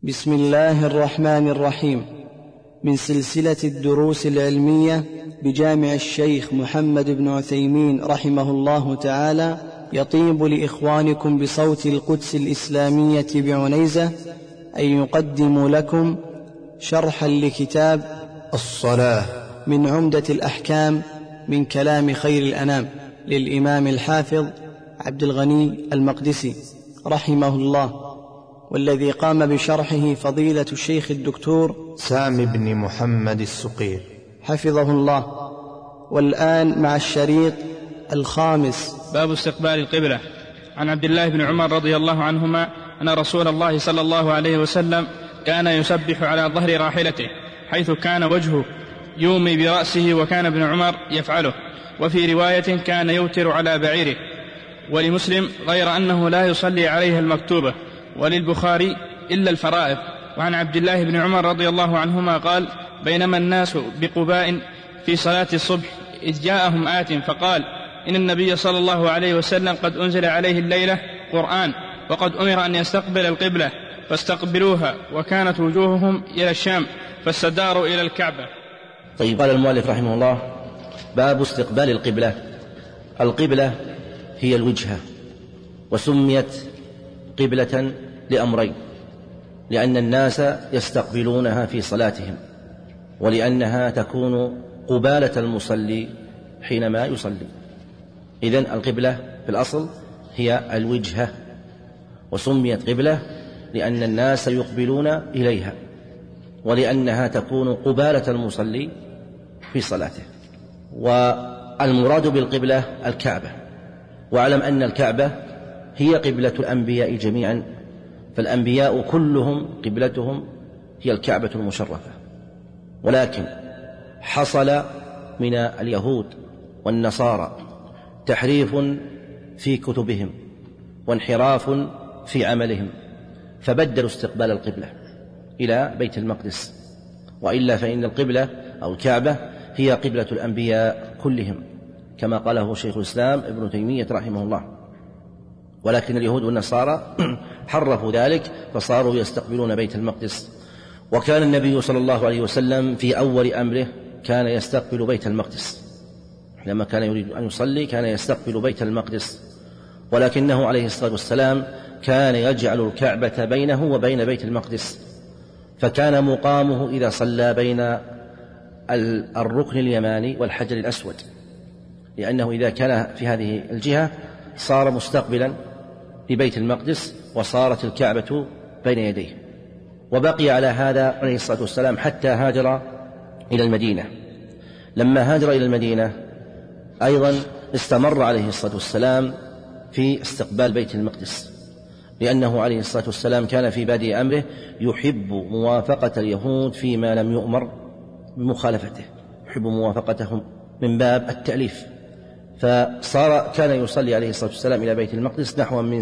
بسم الله الرحمن الرحيم. من سلسلة الدروس العلمية بجامع الشيخ محمد بن عثيمين رحمه الله تعالى، يطيب لإخوانكم بصوت القدس الإسلامية بعنيزة أن يقدم لكم شرحا لكتاب الصلاة من عمدة الأحكام من كلام خير الأنام للإمام الحافظ عبد الغني المقدسي رحمه الله، والذي قام بشرحه فضيلة الشيخ الدكتور سامي بن محمد السقير حفظه الله. والآن مع الشريط الخامس. باب استقبال القبلة. عن عبد الله بن عمر رضي الله عنهما أن رسول الله صلى الله عليه وسلم كان يسبح على ظهر راحلته حيث كان وجهه يومي برأسه، وكان ابن عمر يفعله. وفي رواية كان يوتر على بعيره. ولمسلم غير أنه لا يصلي عليها المكتوبة، وللبخاري إلا الفرائض. وعن عبد الله بن عمر رضي الله عنهما قال: بينما الناس بقباء في صلاة الصبح إذ جاءهم آت فقال: إن النبي صلى الله عليه وسلم قد أنزل عليه الليلة قرآن، وقد أمر أن يستقبل القبلة فاستقبلوها، وكانت وجوههم إلى الشام فاستداروا إلى الكعبة. طيب، قال المؤلف رحمه الله: باب استقبال القبلة. القبلة هي الوجهة، وسميت قبلة لأمرين: لأن الناس يستقبلونها في صلاتهم، ولأنها تكون قبالة المصلي حينما يصلي. إذن القبلة في الأصل هي الوجهة، وسميت قبلة لأن الناس يقبلون إليها، ولأنها تكون قبالة المصلي في صلاته. والمراد بالقبلة الكعبة. واعلم أن الكعبة هي قبلة الأنبياء جميعا، فالأنبياء كلهم قبلتهم هي الكعبة المشرفة. ولكن حصل من اليهود والنصارى تحريف في كتبهم وانحراف في عملهم، فبدلوا استقبال القبلة إلى بيت المقدس، وإلا فإن القبلة أو الكعبة هي قبلة الأنبياء كلهم، كما قاله شيخ الإسلام ابن تيمية رحمه الله. ولكن اليهود والنصارى حرفوا ذلك فصاروا يستقبلون بيت المقدس. وكان النبي صلى الله عليه وسلم في أول أمره كان يستقبل بيت المقدس، لما كان يريد أن يصلي كان يستقبل بيت المقدس، ولكنه عليه الصلاة والسلام كان يجعل الكعبة بينه وبين بيت المقدس، فكان مقامه إذا صلى بين الركن اليماني والحجر الأسود، لأنه إذا كان في هذه الجهة صار مستقبلا لبيت المقدس، وصارت الكعبة بين يديه. وبقي على هذا عليه الصلاة والسلام حتى هاجر إلى المدينة. لما هاجر إلى المدينة أيضا استمر عليه الصلاة والسلام في استقبال بيت المقدس، لأنه عليه الصلاة والسلام كان في بادئ أمره يحب موافقة اليهود فيما لم يؤمر بمخالفته، يحب موافقتهم من باب التأليف. فصار كان يصلي عليه الصلاة والسلام إلى بيت المقدس نحو من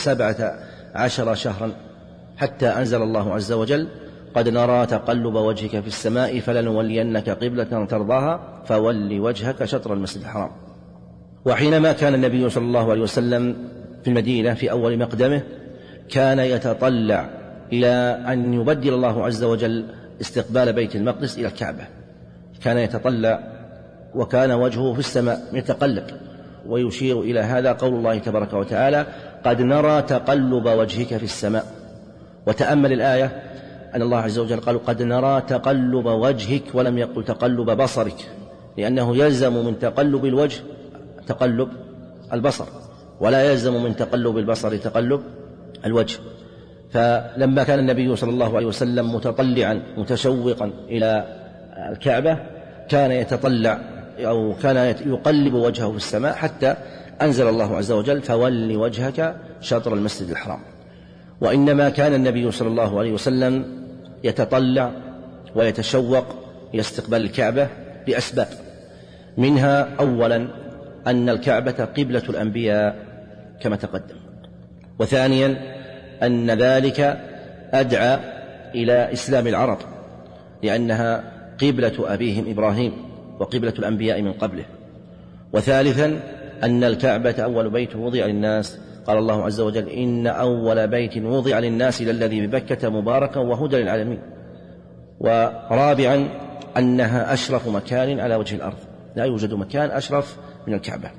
17 شهرا، حتى أنزل الله عز وجل: قد نرى تقلب وجهك في السماء فلنولينك قبلة ترضاها فول وجهك شطر المسجد الحرام. وحينما كان النبي صلى الله عليه وسلم في المدينة في أول مقدمه كان يتطلع إلى أن يبدل الله عز وجل استقبال بيت المقدس إلى الكعبة، كان يتطلع وكان وجهه في السماء يتقلب. ويشير إلى هذا قول الله تبارك وتعالى: قد نرى تقلب وجهك في السماء. وتأمل الآية أن الله عز وجل قال: قد نرى تقلب وجهك، ولم يقل تقلب بصرك، لأنه يلزم من تقلب الوجه تقلب البصر، ولا يلزم من تقلب البصر تقلب الوجه. فلما كان النبي صلى الله عليه وسلم متطلعا متشوقا إلى الكعبة كان يتطلع أو كان يقلب وجهه في السماء، حتى أنزل الله عز وجل: فول وجهك شطر المسجد الحرام. وإنما كان النبي صلى الله عليه وسلم يتطلع ويتشوق إلى الكعبة لأسباب، منها أولا أن الكعبة قبلة الأنبياء كما تقدم، وثانيا أن ذلك أدعى إلى إسلام العرب، لأنها قبلة أبيهم إبراهيم وقبلة الأنبياء من قبله، وثالثا أن الكعبة أول بيت وضع للناس قال الله عز وجل: إن أول بيت وضع للناس للذي ببكة مباركا وهدى للعالمين. ورابعا أنها أشرف مكان على وجه الأرض، لا يوجد مكان أشرف من الكعبة.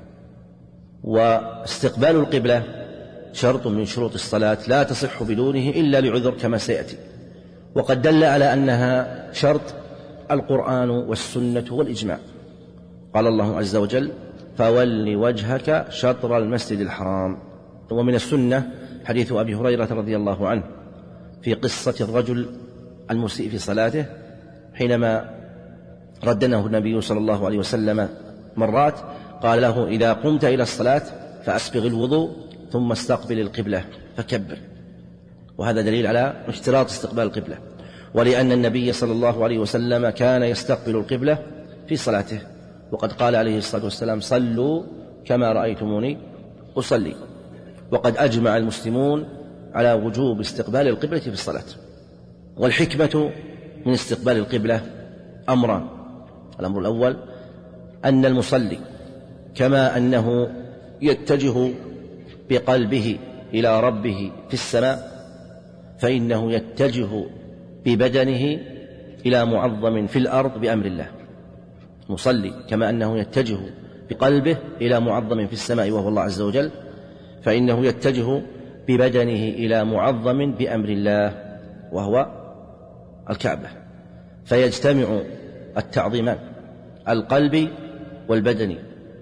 واستقبال القبلة شرط من شروط الصلاة لا تصح بدونه إلا لعذر كما سيأتي. وقد دل على أنها شرط القرآن والسنة والإجماع. قال الله عز وجل: فول وجهك شطر المسجد الحرام. ومن السنة حديث أبي هريرة رضي الله عنه في قصة الرجل المسيء في صلاته، حينما ردنه النبي صلى الله عليه وسلم مرات قال له: إذا قمت إلى الصلاة فأسبغ الوضوء ثم استقبل القبلة فكبر. وهذا دليل على اشتراط استقبال القبلة، ولأن النبي صلى الله عليه وسلم كان يستقبل القبلة في صلاته، وقد قال عليه الصلاة والسلام: صلوا كما رأيتموني أصلي. وقد أجمع المسلمون على وجوب استقبال القبلة في الصلاة. والحكمة من استقبال القبلة أمران: الأمر الأول أن المصلي كما أنه يتجه بقلبه إلى ربه في السماء، فإنه يتجه ببدنه إلى معظم في الأرض بأمر الله. مصلي كما أنه يتجه بقلبه إلى معظم في السماء وهو الله عز وجل، فإنه يتجه ببدنه إلى معظم بأمر الله وهو الكعبة، فيجتمع التعظيمان القلبي والبدني،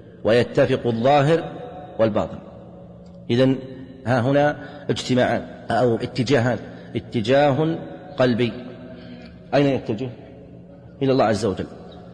ويتفق الظاهر والباطن. إذن ها هنا اجتماعان أو اتجاهان: اتجاه قلبي أين يتجه؟ إلى الله عز وجل،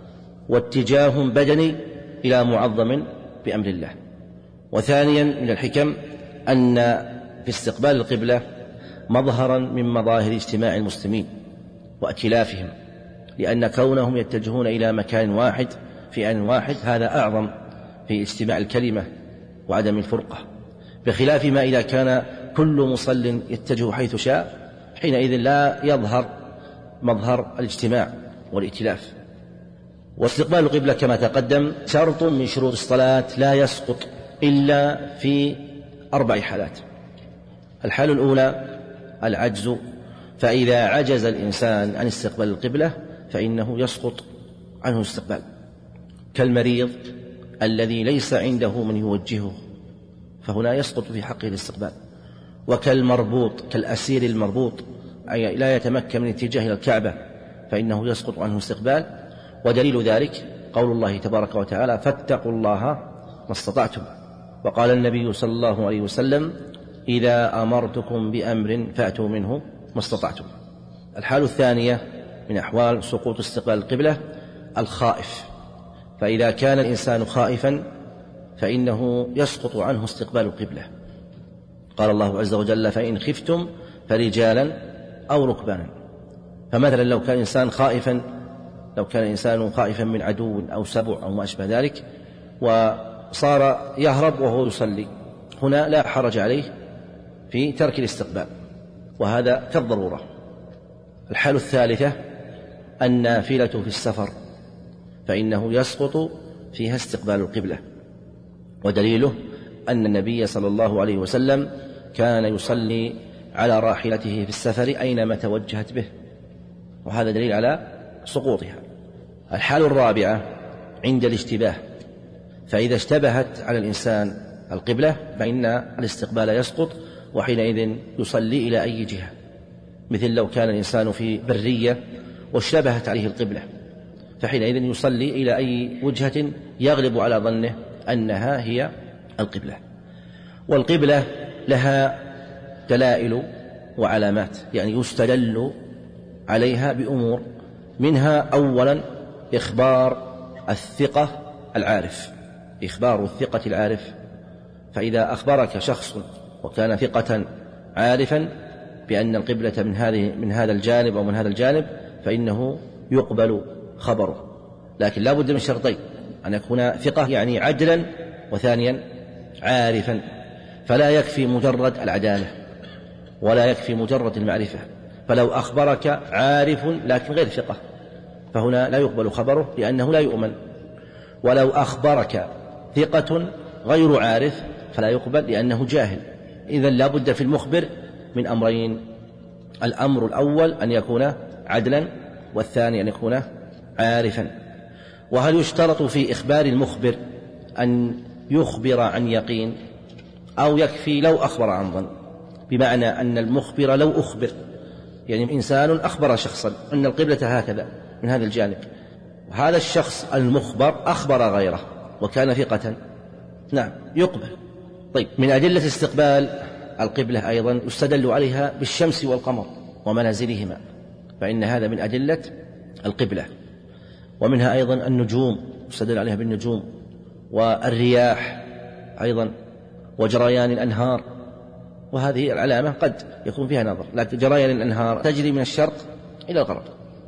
واتجاه بدني إلى معظم بأمر الله. وثانيا من الحكم أن في استقبال القبلة مظهرا من مظاهر اجتماع المسلمين وائتلافهم، لأن كونهم يتجهون إلى مكان واحد في آن واحد هذا أعظم في اجتماع الكلمة وعدم الفرقة، بخلاف ما إذا كان كل مصل يتجه حيث شاء، حينئذ لا يظهر مظهر الاجتماع والائتلاف. واستقبال القبلة كما تقدم شرط من شروط الصلاة لا يسقط إلا في 4 حالات. الحالة الأولى العجز، فإذا عجز الإنسان عن استقبال القبلة فإنه يسقط عنه الاستقبال، كالمريض الذي ليس عنده من يوجهه فهنا يسقط في حقه الاستقبال، وكالمربوط كالأسير المربوط أي لا يتمكن من اتجاه إلى الكعبة فإنه يسقط عنه الاستقبال. ودليل ذلك قول الله تبارك وتعالى: فاتقوا الله ما استطعتم. وقال النبي صلى الله عليه وسلم: إذا أمرتكم بأمر فأتوا منه ما استطعتم. الحالة الثانية من أحوال سقوط استقبال القبلة الخائف، فإذا كان الإنسان خائفا فإنه يسقط عنه استقبال القبلة. قال الله عز وجل: فإن خفتم فرجالا أو ركبانا. فمثلا لو كان إنسان خائفا من عدو أو سبع أو ما أشبه ذلك وصار يهرب وهو يصلي، هنا لا حرج عليه في ترك الاستقبال، وهذا كالضرورة. الحالة الثالثة النافلة في السفر، فإنه يسقط فيها استقبال القبلة، ودليله أن النبي صلى الله عليه وسلم كان يصلي على راحلته في السفر أينما توجهت به، وهذا دليل على سقوطها. الحالة الرابعة عند الاشتباه، فإذا اشتبهت على الإنسان القبلة فإن الاستقبال يسقط، وحينئذ يصلي إلى أي جهة، مثل لو كان الإنسان في برية واشتبهت عليه القبلة فحينئذ يصلي إلى أي وجهة يغلب على ظنه أنها هي القبلة. والقبلة لها دلائل وعلامات، يعني يستدل عليها بأمور، منها أولا إخبار الثقة العارف، إخبار الثقة العارف. فإذا أخبرك شخص وكان ثقة عارفا بأن القبلة من هذا الجانب أو من هذا الجانب فإنه يقبل خبره، لكن لا بد من شرطين: أن يكون ثقة يعني عدلا، وثانيا عارفا. فلا يكفي مجرد العدالة ولا يكفي مجرد المعرفة، فلو أخبرك عارف لكن غير ثقة فهنا لا يقبل خبره لأنه لا يؤمن، ولو أخبرك ثقة غير عارف فلا يقبل لأنه جاهل. إذن لا بد في المخبر من أمرين: الأمر الأول أن يكون عدلا، والثاني أن يكون عارفا. وهل يشترط في إخبار المخبر أن يخبر عن يقين، أو يكفي لو أخبر عن ظن؟ بمعنى أن المخبر لو أخبر، يعني إنسان أخبر شخصا أن القبلة هكذا من هذا الجانب، وهذا الشخص المخبر أخبر غيره وكان ثقة، نعم يقبل. طيب، من أدلة استقبال القبلة أيضا يستدل عليها بالشمس والقمر ومنازلهما، فإن هذا من أدلة القبلة. ومنها أيضا النجوم، يستدل عليها بالنجوم، والرياح أيضا، وجريان الأنهار، وهذه العلامة قد يكون فيها نظر، لكن جريان الأنهار تجري من الشرق إلى الغرب.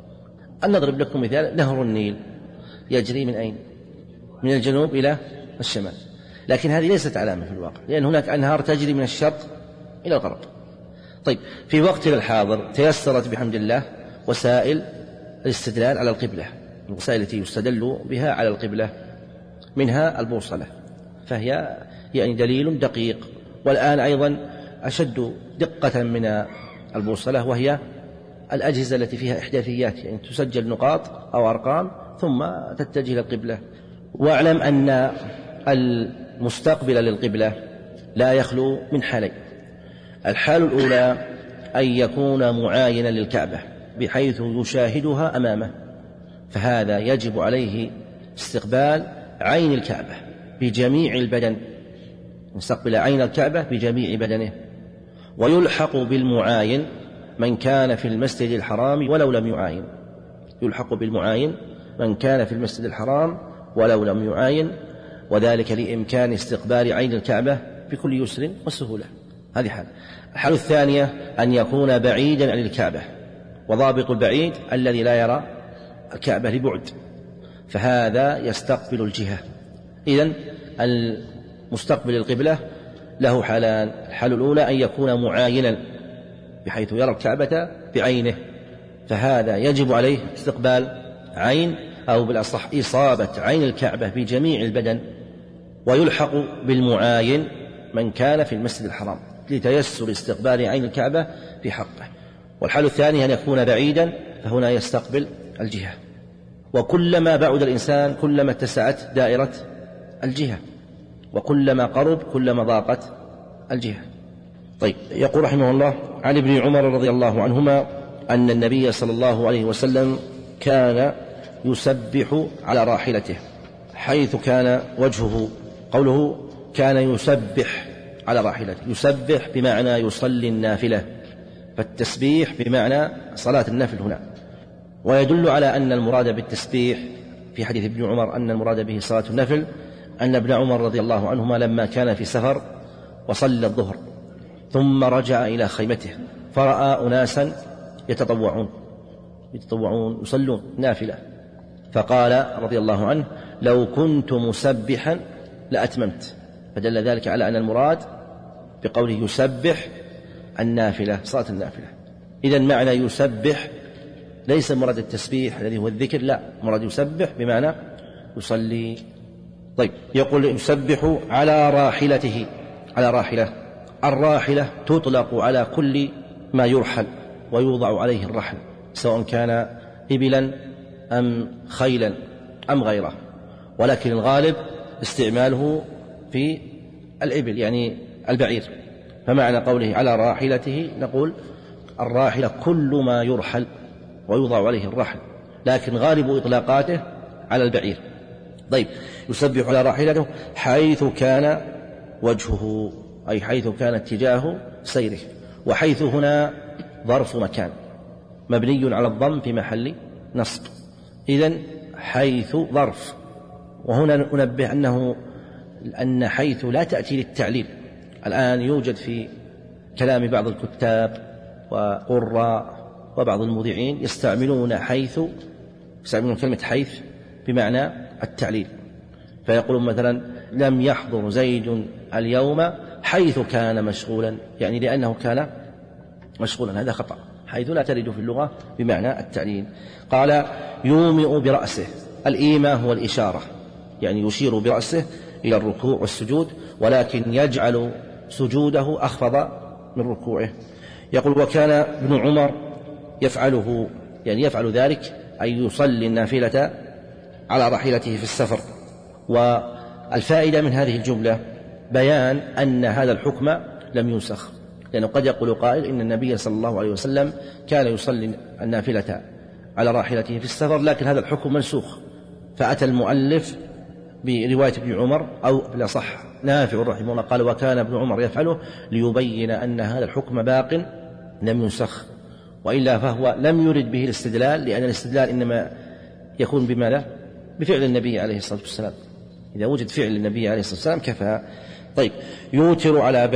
نضرب لكم مثال: نهر النيل يجري من أين؟ من الجنوب إلى الشمال، لكن هذه ليست علامة في الواقع، لأن هناك أنهار تجري من الشرق إلى الغرب. طيب، في وقتنا الحاضر تيسرت بحمد الله وسائل الاستدلال على القبلة، الوسائل التي يستدل بها على القبلة، منها البوصلة، فهي يعني دليل دقيق. والآن أيضا أشد دقة من البوصلة وهي الأجهزة التي فيها إحداثيات، يعني تسجل نقاط أو أرقام ثم تتجه إلى القبلة. واعلم أن المستقبل للقبلة لا يخلو من حالين: الحال الأولى أن يكون معاينا للكعبة بحيث يشاهدها أمامه، فهذا يجب عليه استقبال عين الكعبة بجميع البدن، يستقبل عين الكعبة بجميع بدنه. ويلحق بالمعاين من كان في المسجد الحرام ولو لم يعاين، يلحق بالمعاين من كان في المسجد الحرام ولو لم يعاين، وذلك لإمكان استقبال عين الكعبة بكل يسر وسهولة. هذه حال. الحالة الثانية أن يكون بعيدا عن الكعبة، وضابط البعيد الذي لا يرى الكعبة لبعد، فهذا يستقبل الجهة. إذن المستقبل القبلة له حالان: الحالة الأولى أن يكون معاينا بحيث يرى الكعبة بعينه، فهذا يجب عليه استقبال عين، أو بالأصح إصابة عين الكعبة بجميع البدن. ويلحق بالمعاين من كان في المسجد الحرام لتيسر استقبال عين الكعبة في حقه. والحالة الثانية أن يكون بعيدا، فهنا يستقبل الجهة. وكلما بعد الإنسان كلما اتسعت دائرة الجهة، وكلما قرب كلما ضاقت الجهة. طيب، يقول رحمه الله: عن ابن عمر رضي الله عنهما أن النبي صلى الله عليه وسلم كان يسبح على راحلته حيث كان وجهه. قوله كان يسبح على راحلته، يسبح بمعنى يصلي النافلة، فالتسبيح بمعنى صلاة النفل هنا. ويدل على أن المراد بالتسبيح في حديث ابن عمر أن المراد به صلاة النفل أن ابن عمر رضي الله عنهما لما كان في سفر وصلى الظهر ثم رجع إلى خيمته فرأى أناسا يتطوعون يصلون نافلة، فقال رضي الله عنه: لو كنت مسبحا لأتممت. فدل ذلك على أن المراد بقوله يسبح النافلة، صلاة النافلة. إذن معنى يسبح ليس مراد التسبيح الذي هو الذكر، لا، مراد يسبح بمعنى يصلي. طيب، يقول يسبح على راحلته، على راحلة. الراحلة تطلق على كل ما يرحل ويوضع عليه الرحل، سواء كان إبلا أم خيلا أم غيره، ولكن الغالب استعماله في الإبل يعني البعير. فمعنى قوله على راحلته نقول الراحلة كل ما يرحل ويوضع عليه الرحل، لكن غالب إطلاقاته على البعير. طيب، يسبح على راحلته حيث كان وجهه، أي حيث كان اتجاه سيره. وحيث هنا ظرف مكان مبني على الضم في محل نصب، إذن حيث ظرف. وهنا أنبه أن حيث لا تأتي للتعليل. الآن يوجد في كلام بعض الكتاب وقراء وبعض المذيعين يستعملون كلمة حيث بمعنى التعليل، فيقولون مثلا: لم يحضر زيد اليوم حيث كان مشغولا، يعني لأنه كان مشغولا. هذا خطأ، حيث لا ترد في اللغة بمعنى التعليل. قال: يومئ برأسه. الإيماء هو الإشارة، يعني يشير برأسه إلى الركوع والسجود، ولكن يجعل سجوده أخفض من ركوعه. يقول: وكان ابن عمر يفعله، يعني يفعل ذلك، أي يصلي النافلة على راحلته في السفر. والفائدة من هذه الجملة بيان أن هذا الحكم لم ينسخ، لأنه قد يقول قائل إن النبي صلى الله عليه وسلم كان يصلي النافلة على راحلته في السفر، لكن هذا الحكم منسوخ، فأتى المؤلف برواية ابن عمر، أو لا صح نافع رحمه الله قال: وكان ابن عمر يفعله، ليبين أن هذا الحكم باق لم ينسخ، وإلا فهو لم يرد به الاستدلال، لأن الاستدلال إنما يكون بماذا؟ بفعل النبي عليه الصلاة والسلام. إذا وجد فعل النبي عليه الصلاة والسلام كفى. طيب، يوتر على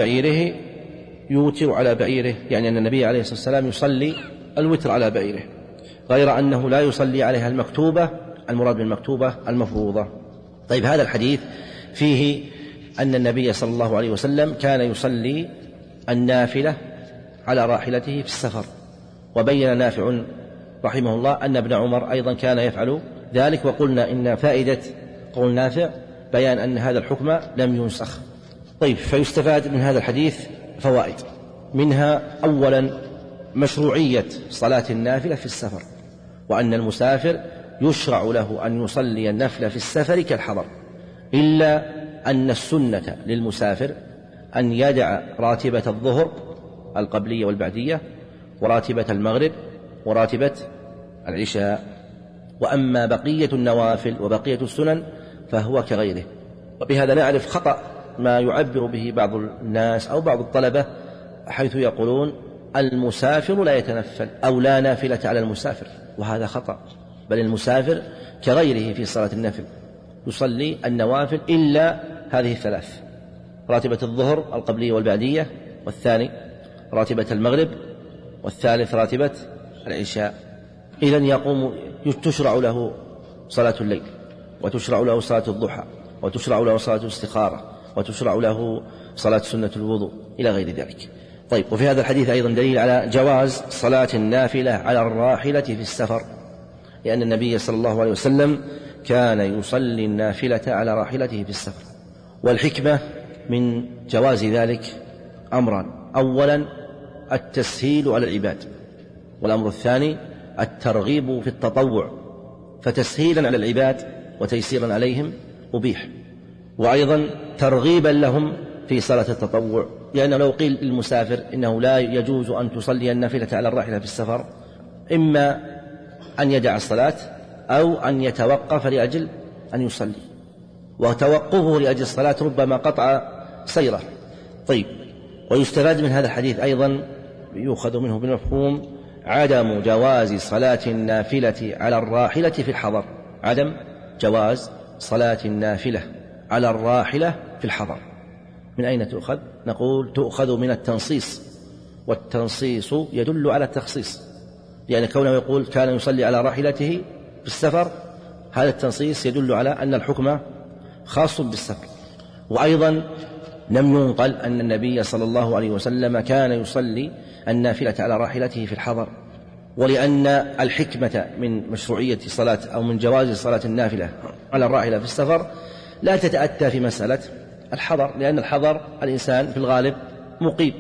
بعيره، يعني أن النبي عليه الصلاة والسلام يصلي الوتر على بعيره، غير أنه لا يصلي عليها المكتوبة، المراد بالمكتوبة المفروضة. طيب، هذا الحديث فيه أن النبي صلى الله عليه وسلم كان يصلي النافلة على راحلته في السفر، وبين نافع رحمه الله أن ابن عمر أيضا كان يفعل ذلك. وقلنا إن فائدة قول نافع بيان أن هذا الحكم لم ينسخ. طيب، فيستفاد من هذا الحديث فوائد، منها أولا مشروعية صلاة النافلة في السفر، وأن المسافر يشرع له أن يصلي النفل في السفر كالحضر، إلا أن السنة للمسافر أن يدع راتبة الظهر القبلية والبعدية، وراتبة المغرب، وراتبة العشاء. وأما بقية النوافل وبقية السنن فهو كغيره. وبهذا نعرف خطأ ما يعبر به بعض الناس أو بعض الطلبة، حيث يقولون المسافر لا يتنفل أو لا نافلة على المسافر، وهذا خطأ، بل المسافر كغيره في صلاة النفل يصلي النوافل إلا هذه الثلاث: راتبة الظهر القبلية والبعدية، والثاني راتبة المغرب، والثالث راتبة العشاء. إذن يقوم تشرع له صلاة الليل، وتشرع له صلاة الضحى، وتشرع له صلاة الاستخارة، وتشرع له صلاة سنة الوضوء إلى غير ذلك. طيب، وفي هذا الحديث أيضا دليل على جواز صلاة النافلة على الراحلة في السفر، لأن النبي صلى الله عليه وسلم كان يصلي النافلة على راحلته في السفر. والحكمة من جواز ذلك أمران: أولا التسهيل على العباد، والأمر الثاني الترغيب في التطوع، فتسهيلا على العباد وتيسيرا عليهم أبيح، وأيضا ترغيبا لهم في صلاة التطوع، لأنه لو قيل للمسافر إنه لا يجوز أن تصلي النافلة على الراحلة في السفر، إما أن يدع الصلاة أو أن يتوقف لأجل أن يصلي، وتوقفه لأجل الصلاة ربما قطع سيره. طيب، ويستفاد من هذا الحديث أيضا، يؤخذ منه بالمفهوم عدم جواز صلاة النافلة على الراحلة في الحضر، عدم جواز صلاة النافلة على الراحلة في الحضر. من أين تؤخذ؟ نقول تؤخذ من التنصيص، والتنصيص يدل على التخصيص، لأن كونه يقول كان يصلي على راحلته في السفر، هذا التنصيص يدل على أن الحكم خاص بالسفر. وأيضا لم ينقل أن النبي صلى الله عليه وسلم كان يصلي النافلة على راحلته في الحضر، ولأن الحكمة من مشروعية صلاة أو من جواز صلاة النافلة على الراحلة في السفر لا تتأتى في مسألة الحضر، لأن الحضر الإنسان في الغالب مقيم،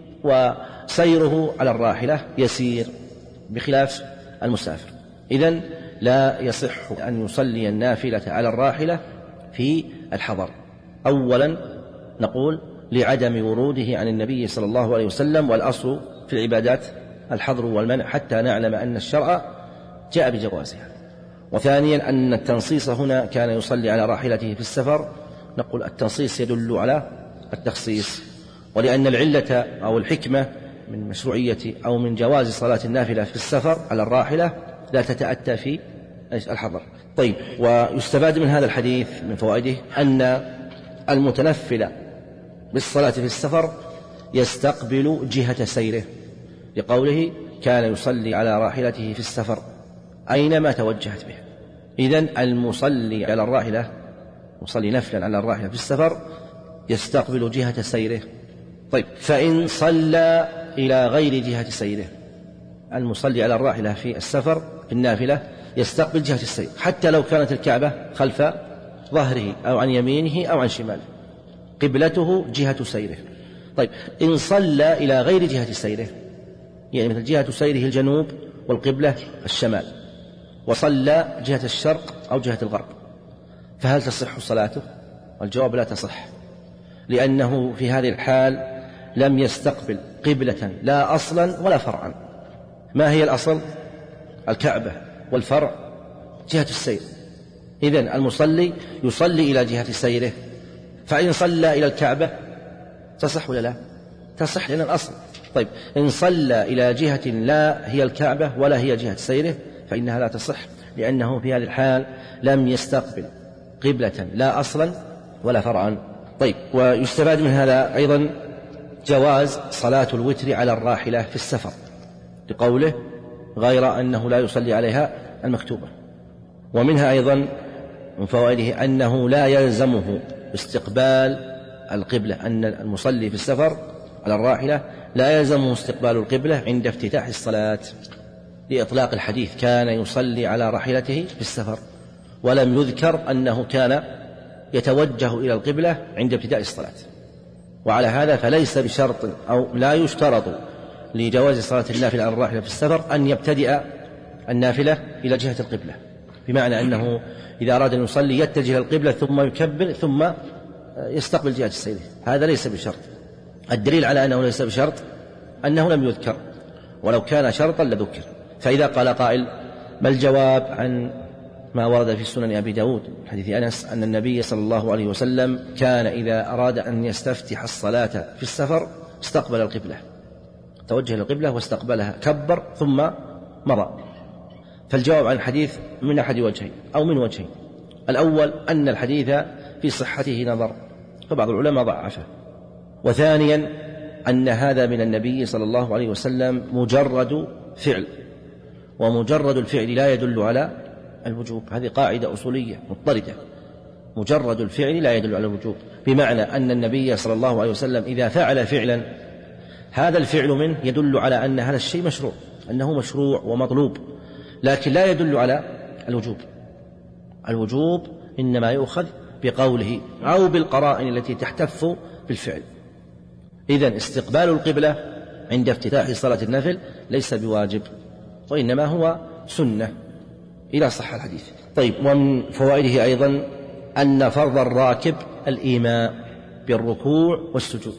وسيره على الراحلة يسير بخلاف المسافر. إذن لا يصح أن يصلي النافلة على الراحلة في الحضر. أولا نقول لعدم وروده عن النبي صلى الله عليه وسلم، والأصل في العبادات الحظر والمنع حتى نعلم أن الشرع جاء بجوازها. وثانيا أن التنصيص هنا كان يصلي على راحلته في السفر، نقول التنصيص يدل على التخصيص، ولأن العلة أو الحكمة من مشروعية أو من جواز صلاة النافلة في السفر على الراحلة لا تتأتى في الحضر. طيب، ويستفاد من هذا الحديث من فوائده أن المتنفل بالصلاة في السفر يستقبل جهة سيره، لقوله كان يصلي على راحلته في السفر أينما توجهت به. إذن المصلي على الراحلة، مصلي نفلا على الراحلة في السفر، يستقبل جهة سيره. طيب، فإن صلى إلى غير جهة سيره، المصلي على الراحلة في السفر في النافلة يستقبل جهة السير، حتى لو كانت الكعبة خلف ظهره أو عن يمينه أو عن شماله، قبلته جهة سيره. طيب إن صلى إلى غير جهة سيره، يعني مثل جهة سيره الجنوب والقبلة الشمال، وصلى جهة الشرق أو جهة الغرب، فهل تصح صلاته؟ الجواب لا تصح، لأنه في هذه الحال لم يستقبل قبلة لا أصلا ولا فرعا. ما هي الأصل؟ الكعبة، والفرع جهة السير. إذن المصلي يصلي إلى جهة سيره، فإن صلى إلى الكعبة تصح ولا لا؟ تصح، لأن الأصل. طيب إن صلى إلى جهة لا هي الكعبة ولا هي جهة سيره فإنها لا تصح، لأنه في هذه الحال لم يستقبل قبلة لا أصلا ولا فرعا. طيب ويستفاد من هذا أيضا جواز صلاة الوتر على الراحلة في السفر، لقوله غير أنه لا يصلي عليها المكتوبة. ومنها أيضا من فوائده أنه لا يلزمه استقبال القبلة، أن المصلي في السفر على الراحلة لا يلزمه استقبال القبلة عند افتتاح الصلاة، لإطلاق الحديث كان يصلي على راحلته في السفر، ولم يذكر أنه كان يتوجه إلى القبلة عند ابتداء الصلاة. وعلى هذا فليس بشرط أو لا يشترط لجواز صلاة النافلة على الراحلة في السفر أن يبتدئ النافلة إلى جهة القبلة، بمعنى أنه إذا أراد أن يصلي يتجه إلى القبلة ثم يكبر ثم يستقبل جهة السير، هذا ليس بشرط. الدليل على أنه ليس بشرط أنه لم يذكر، ولو كان شرطا لذكر. فإذا قال قائل ما الجواب عن ما ورد في سنن أبي داود حديث أنس أن النبي صلى الله عليه وسلم كان إذا أراد أن يستفتح الصلاة في السفر استقبل القبلة، توجه للقبلة واستقبلها، كبر ثم مضى. فالجواب عن الحديث من أحد وجهين أو من وجهين. الأول أن الحديث في صحته نظر، فبعض العلماء ضعفه. وثانيا أن هذا من النبي صلى الله عليه وسلم مجرد فعل، ومجرد الفعل لا يدل على الوجوب. هذه قاعدة أصولية مضطردة، مجرد الفعل لا يدل على الوجوب، بمعنى أن النبي صلى الله عليه وسلم إذا فعل فعلا هذا الفعل منه يدل على أن هذا الشيء مشروع، أنه مشروع ومطلوب، لكن لا يدل على الوجوب. الوجوب إنما يؤخذ بقوله أو بالقرائن التي تحتف بالفعل. إذن استقبال القبلة عند افتتاح صلاة النفل ليس بواجب، وإنما هو سنة إلى صح الحديث. طيب ومن فوائده أيضا أن فرض الراكب الإيماء بالركوع والسجود،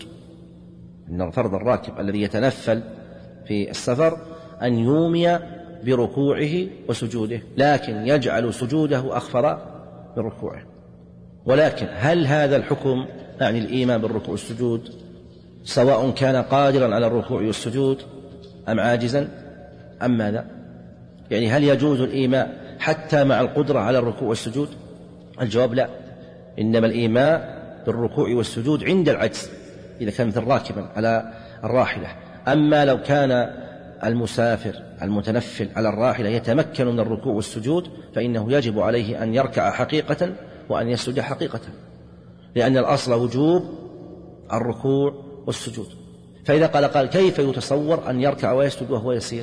أن فرض الراكب الذي يتنفل في السفر أن يومي بركوعه وسجوده، لكن يجعل سجوده أخفر من ركوعه. ولكن هل هذا الحكم يعني الإيمان بالركوع والسجود سواء كان قادرا على الركوع والسجود أم عاجزا أم ماذا؟ يعني هل يجوز الإيماء حتى مع القدرة على الركوع والسجود؟ الجواب لا، إنما الإيماء بالركوع والسجود عند العجز إذا كان مثل راكبا على الراحلة. أما لو كان المسافر المتنفل على الراحلة يتمكن من الركوع والسجود فإنه يجب عليه أن يركع حقيقة وأن يسجد حقيقة، لأن الأصل وجوب الركوع والسجود. فإذا قال كيف يتصور أن يركع ويسجد وهو يسير؟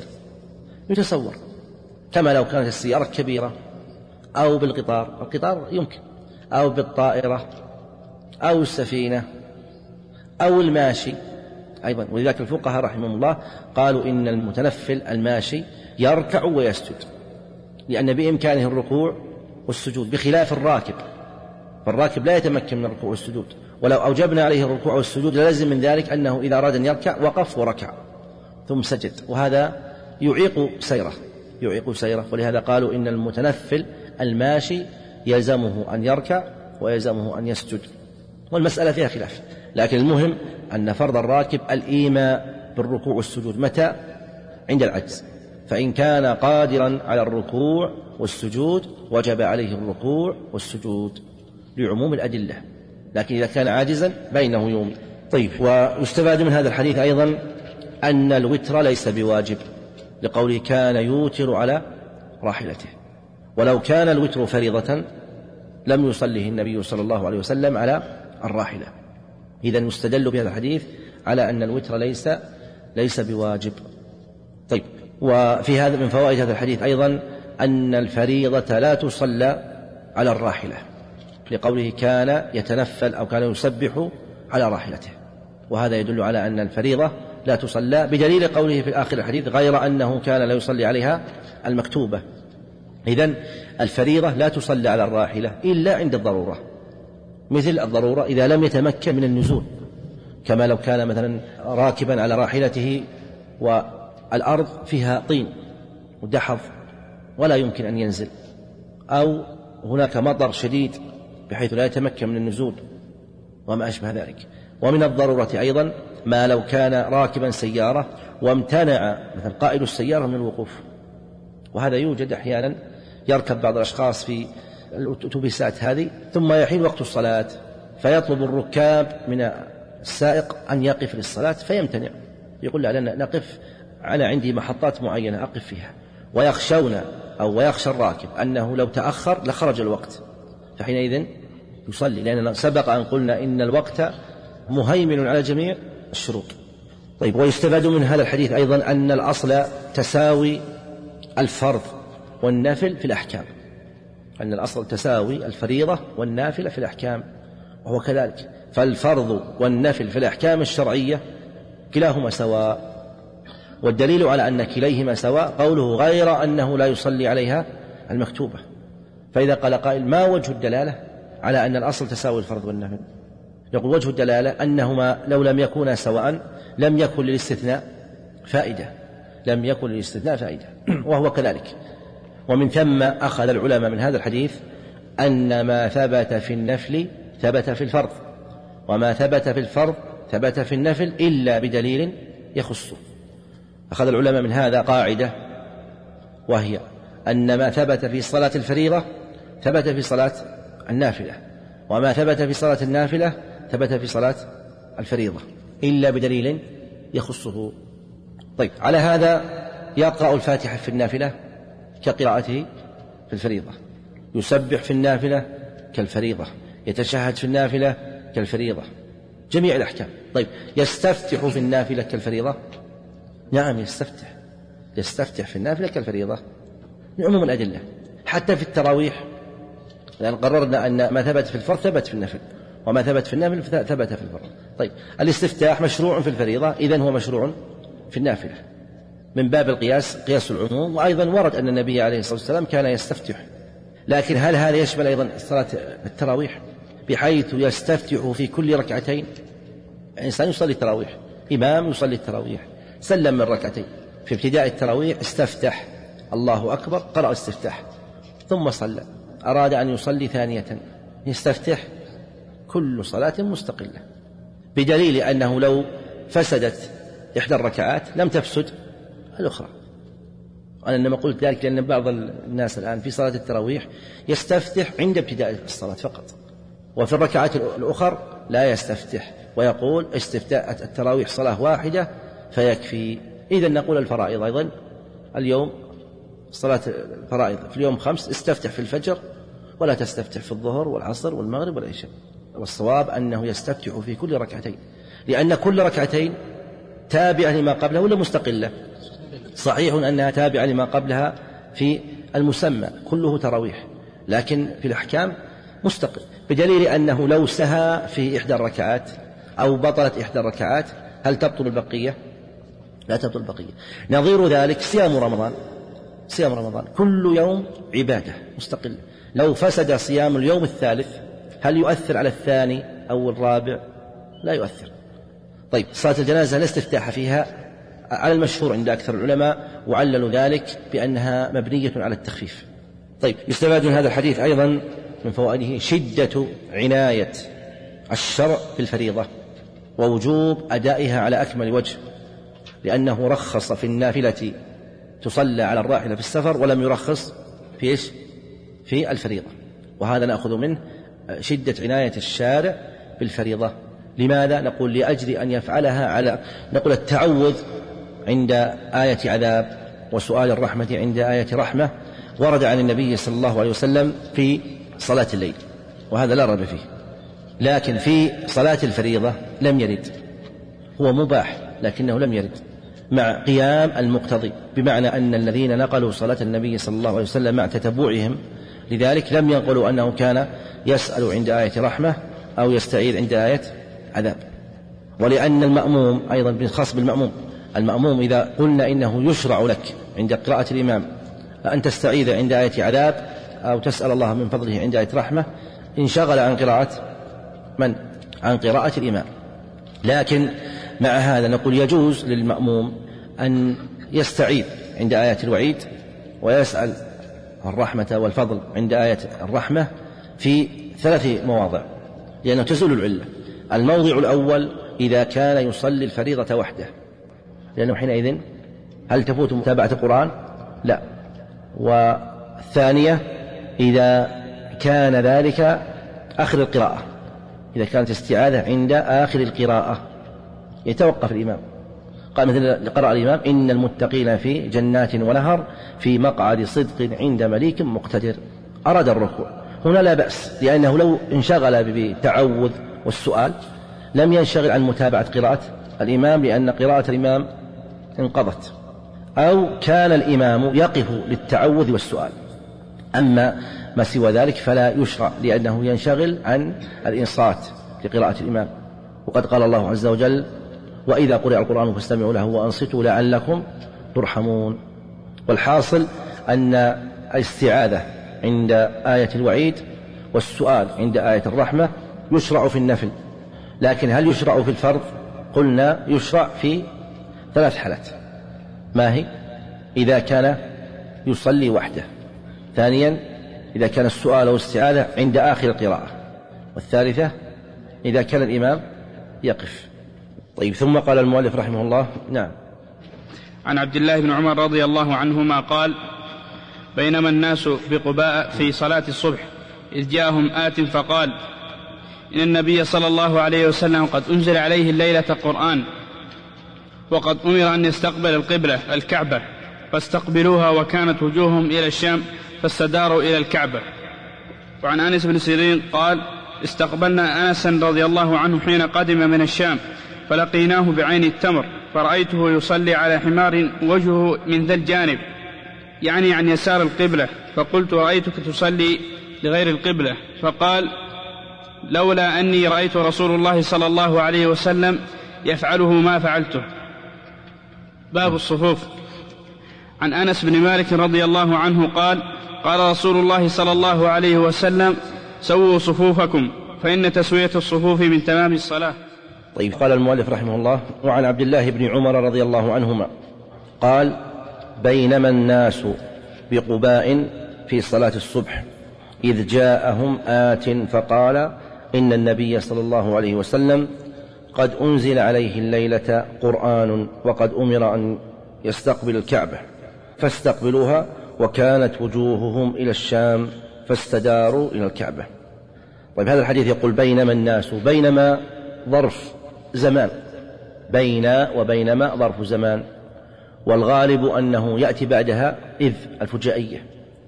يتصور كما لو كانت السيارة كبيرة أو بالقطار، القطار يمكن، أو بالطائرة أو السفينة أو الماشي أيضا. ولذلك الفقهاء رحمهم الله قالوا إن المتنفل الماشي يركع ويسجد، لأن بإمكانه الركوع والسجود، بخلاف الراكب، فالراكب لا يتمكن من الركوع والسجود، ولو أوجبنا عليه الركوع والسجود لازم من ذلك أنه إذا أراد أن يركع وقف وركع ثم سجد، وهذا يعيق سيره. ولهذا قالوا إن المتنفل الماشي يلزمه أن يركع ويلزمه أن يسجد، والمسألة فيها خلاف، لكن المهم أن فرض الراكب الإيماء بالركوع والسجود متى؟ عند العجز. فإن كان قادرا على الركوع والسجود وجب عليه الركوع والسجود لعموم الأدلة، لكن إذا كان عاجزا بينه يوم. طيب ويستفاد من هذا الحديث أيضا أن الوتر ليس بواجب، لقوله كان يوتر على راحلته، ولو كان الوتر فريضة لم يصله النبي صلى الله عليه وسلم على الراحلة. إذن يستدل بهذا الحديث على أن الوتر ليس بواجب. طيب وفي هذا من فوائد هذا الحديث أيضا أن الفريضة لا تصلى على الراحلة، لقوله كان يتنفل أو كان يسبح على راحلته. وهذا يدل على أن الفريضة لا تصلى، بدليل قوله في آخر الحديث غير أنه كان لا يصلي عليها المكتوبة. إذن الفريضة لا تصلى على الراحلة إلا عند الضرورة، مثل الضرورة إذا لم يتمكن من النزول، كما لو كان مثلا راكبا على راحلته والأرض فيها طين ودحض ولا يمكن أن ينزل، أو هناك مطر شديد بحيث لا يتمكن من النزول وما أشبه ذلك. ومن الضرورة أيضا ما لو كان راكبا سيارة وامتنع مثلا قائد السيارة من الوقوف، وهذا يوجد أحيانا، يركب بعض الأشخاص في الأتوبيسات هذه ثم يحين وقت الصلاة فيطلب الركاب من السائق أن يقف للصلاة فيمتنع، يقول لا لن نقف، أنا عندي محطات معينة أقف فيها، ويخشون أو ويخشى الراكب أنه لو تأخر لخرج الوقت، فحينئذ يصلي، لأننا سبق أن قلنا إن الوقت مهيمن على جميع الشروط. طيب، ويستفاد من هذا الحديث أيضا أن الأصل تساوي الفرض والنافل في الأحكام، أن الأصل تساوي الفريضة والنافلة في الأحكام، وهو كذلك، فالفرض والنفل في الأحكام الشرعية كلاهما سواء، والدليل على أن كليهما سواء قوله غير أنه لا يصلي عليها المكتوبة. فإذا قال قائل ما وجه الدلالة على أن الأصل تساوي الفرض والنفل؟ يقول وجه الدلالة أنهما لو لم يكونا سواء لم يكن للاستثناء فائدة، لم يكن للاستثناء فائدة، وهو كذلك. ومن ثم أخذ العلماء من هذا الحديث أن ما ثبت في النفل ثبت في الفرض، وما ثبت في الفرض ثبت في النفل إلا بدليل يخصه. أخذ العلماء من هذا قاعدة، وهي أن ما ثبت في صلاة الفريضة ثبت في صلاة النافلة، وما ثبت في صلاة النافلة ثبت في صلاة الفريضة إلا بدليل يخصه. طيب، على هذا يقرأ الفاتحة في النافلة كقراءته في الفريضة، يسبح في النافلة كالفريضة، يتشهد في النافلة كالفريضة، جميع الأحكام. طيب، يستفتح في النافلة كالفريضة؟ نعم يستفتح في النافلة كالفريضة لعموم الأدلة. حتى في التراويح لأن قررنا أن ما ثبت في الفرض ثبت في النفل، وما ثبت في النافل ثبت في الفرض. طيب، الاستفتاح مشروع في الفريضة، إذن هو مشروع في النافلة من باب القياس، قياس العموم. وأيضا ورد أن النبي عليه الصلاة والسلام كان يستفتح، لكن هل هذا يشمل أيضا صلاة التراويح بحيث يستفتح في كل ركعتين؟ إنسان يصلي التراويح، إمام يصلي التراويح، سلم من ركعتين، في ابتداء التراويح استفتح الله أكبر، قرأ استفتاح، ثم صلى، أراد أن يصلي ثانية، يستفتح كل صلاة مستقلة، بدليل أنه لو فسدت إحدى الركعات لم تفسد الأخرى. أنا إنما قلت ذلك لأن بعض الناس الآن في صلاة التراويح يستفتح عند ابتداء الصلاة فقط، وفي الركعات الأخر لا يستفتح، ويقول استفتاء التراويح صلاة واحدة فيكفي. إذن نقول الفرائض أيضا اليوم صلاة الفرائض في اليوم 5، استفتح في الفجر ولا تستفتح في الظهر والعصر والمغرب والعشاء. والصواب أنه يستفتح في كل ركعتين، لأن كل ركعتين تابعة لما قبلها ولا مستقلة؟ صحيح أنها تابعة لما قبلها في المسمى كله تراويح، لكن في الأحكام مستقل، بدليل أنه لو سهى في إحدى الركعات أو بطلت إحدى الركعات هل تبطل البقية؟ لا تبطل البقية. نظير ذلك صيام رمضان كل يوم عبادة مستقلة، لو فسد صيام اليوم الثالث هل يؤثر على الثاني أو الرابع؟ لا يؤثر. طيب، صلاة الجنازة لا استفتاح فيها على المشهور عند أكثر العلماء، وعللوا ذلك بأنها مبنية على التخفيف. طيب، يستفاد من هذا الحديث أيضا من فوائده شدة عناية الشرع بالفريضة ووجوب أدائها على أكمل وجه، لأنه رخص في النافلة تصلى على الراحلة في السفر ولم يرخص في إيش؟ في الفريضة. وهذا نأخذ منه شدة عناية الشارع بالفريضة. لماذا؟ نقول لأجل أن يفعلها على نقول التعوذ عند آية عذاب وسؤال الرحمة عند آية رحمة ورد عن النبي صلى الله عليه وسلم في صلاة الليل، وهذا لا ريب فيه. لكن في صلاة الفريضة لم يرد، هو مباح لكنه لم يرد مع قيام المقتضي، بمعنى أن الذين نقلوا صلاة النبي صلى الله عليه وسلم مع تتبعهم لذلك لم ينقلوا أنه كان يسأل عند آية رحمة أو يستعيذ عند آية عذاب. ولأن المأموم أيضا خاص بالمأموم. المأموم إذا قلنا إنه يشرع لك عند قراءة الإمام أن تستعيذ عند آية عذاب أو تسأل الله من فضله عند آية رحمة، انشغل عن قراءة من؟ عن قراءة الإمام. لكن مع هذا نقول يجوز للمأموم أن يستعيذ عند آية الوعيد ويسأل الرحمة والفضل عند آية الرحمة في 3 مواضع، لأنه تزول العلة. الموضع الأول إذا كان يصلي الفريضة وحده، لأنه حينئذ هل تفوت متابعة القرآن؟ لا. والثانية إذا كان ذلك آخر القراءة، إذا كانت استعاذة عند آخر القراءة يتوقف الإمام. قال مثل قرأ الإمام إن المتقين في جنات ونهر في مقعد صدق عند مليك مقتدر، أراد الركوع، هنا لا بأس، لأنه لو انشغل بالتعوذ والسؤال لم ينشغل عن متابعة قراءة الإمام، لأن قراءة الإمام انقضت، أو كان الإمام يقف للتعوذ والسؤال. أما ما سوى ذلك فلا يشرع، لأنه ينشغل عن الإنصات لقراءة الإمام. وقد قال الله عز وجل وإذا قرئ القرآن فاستمعوا له وأنصتوا لعلكم ترحمون. والحاصل أن الاستعاذة عند آية الوعيد والسؤال عند آية الرحمة يشرع في النفل، لكن هل يشرع في الفرض؟ قلنا يشرع في 3 حالات. ما هي؟ إذا كان يصلي وحده، ثانيا إذا كان السؤال والاستعاذة عند آخر القراءة، والثالثة إذا كان الإمام يقف. طيب، ثم قال المؤلف رحمه الله: نعم. عن عبد الله بن عمر رضي الله عنهما قال: بينما الناس بقباء في صلاة الصبح إذ جاءهم آت فقال: إن النبي صلى الله عليه وسلم قد أنزل عليه الليلة قرآن، وقد أمر أن يستقبل القبلة الكعبة، فاستقبلوها وكانت وجوههم إلى الشام فاستداروا إلى الكعبة. وعن أنس بن سيرين قال: استقبلنا أنسا رضي الله عنه حين قدم من الشام، فلقيناه بعين التمر، فرأيته يصلي على حمار وجهه من ذا الجانب، يعني عن يسار القبلة، فقلت: رأيتك تصلي لغير القبلة؟ فقال: لولا أني رأيت رسول الله صلى الله عليه وسلم يفعله ما فعلته. باب الصفوف. عن أنس بن مالك رضي الله عنه قال: قال رسول الله صلى الله عليه وسلم: سووا صفوفكم، فإن تسوية الصفوف من تمام الصلاة. طيب، قال المؤلف رحمه الله: وعن عبد الله بن عمر رضي الله عنهما قال: بينما الناس بقباء في صلاة الصبح إذ جاءهم آت فقال: إن النبي صلى الله عليه وسلم قد أنزل عليه الليلة قرآن، وقد أمر أن يستقبل الكعبة، فاستقبلوها وكانت وجوههم إلى الشام فاستداروا إلى الكعبة. طيب، هذا الحديث يقول بينما الناس، بينما ظرف زمان، بين وبينما ظرف زمان، والغالب أنه يأتي بعدها إذ الفجائية.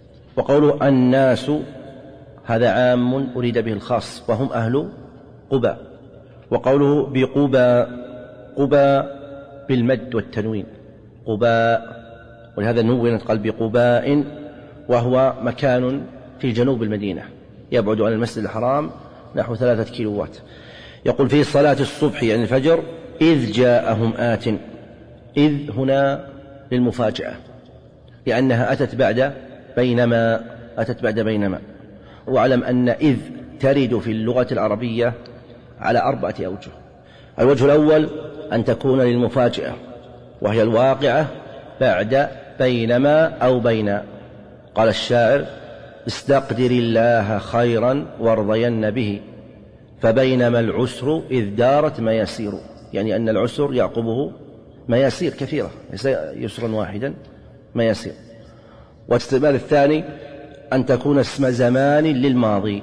وقوله الناس هذا عام أريد به الخاص، وهم أهل قباء. وقوله بقباء، قباء بالمد والتنوين، قباء، ولهذا نونت قال بقباء، وهو مكان في جنوب المدينة يبعد عن المسجد الحرام نحو 3 كيلوات. يقول في صلاة الصبح يعني الفجر إذ جاءهم آت، إذ هنا للمفاجأة، لأنها أتت بعد بينما، أتت بعد بينما. واعلم أن إذ ترد في اللغة العربية على 4 أوجه. الوجه الأول أن تكون للمفاجأة، وهي الواقعة بعد بينما أو بين. قال الشاعر: استقدر الله خيرا وارضين به، فبينما العسر إذ دارت مياسير، يعني أن العسر يعقبه مياسير كثيرة، ليس يسرا واحدا، مياسير. والاستعمال الثاني أن تكون اسم زمان للماضي،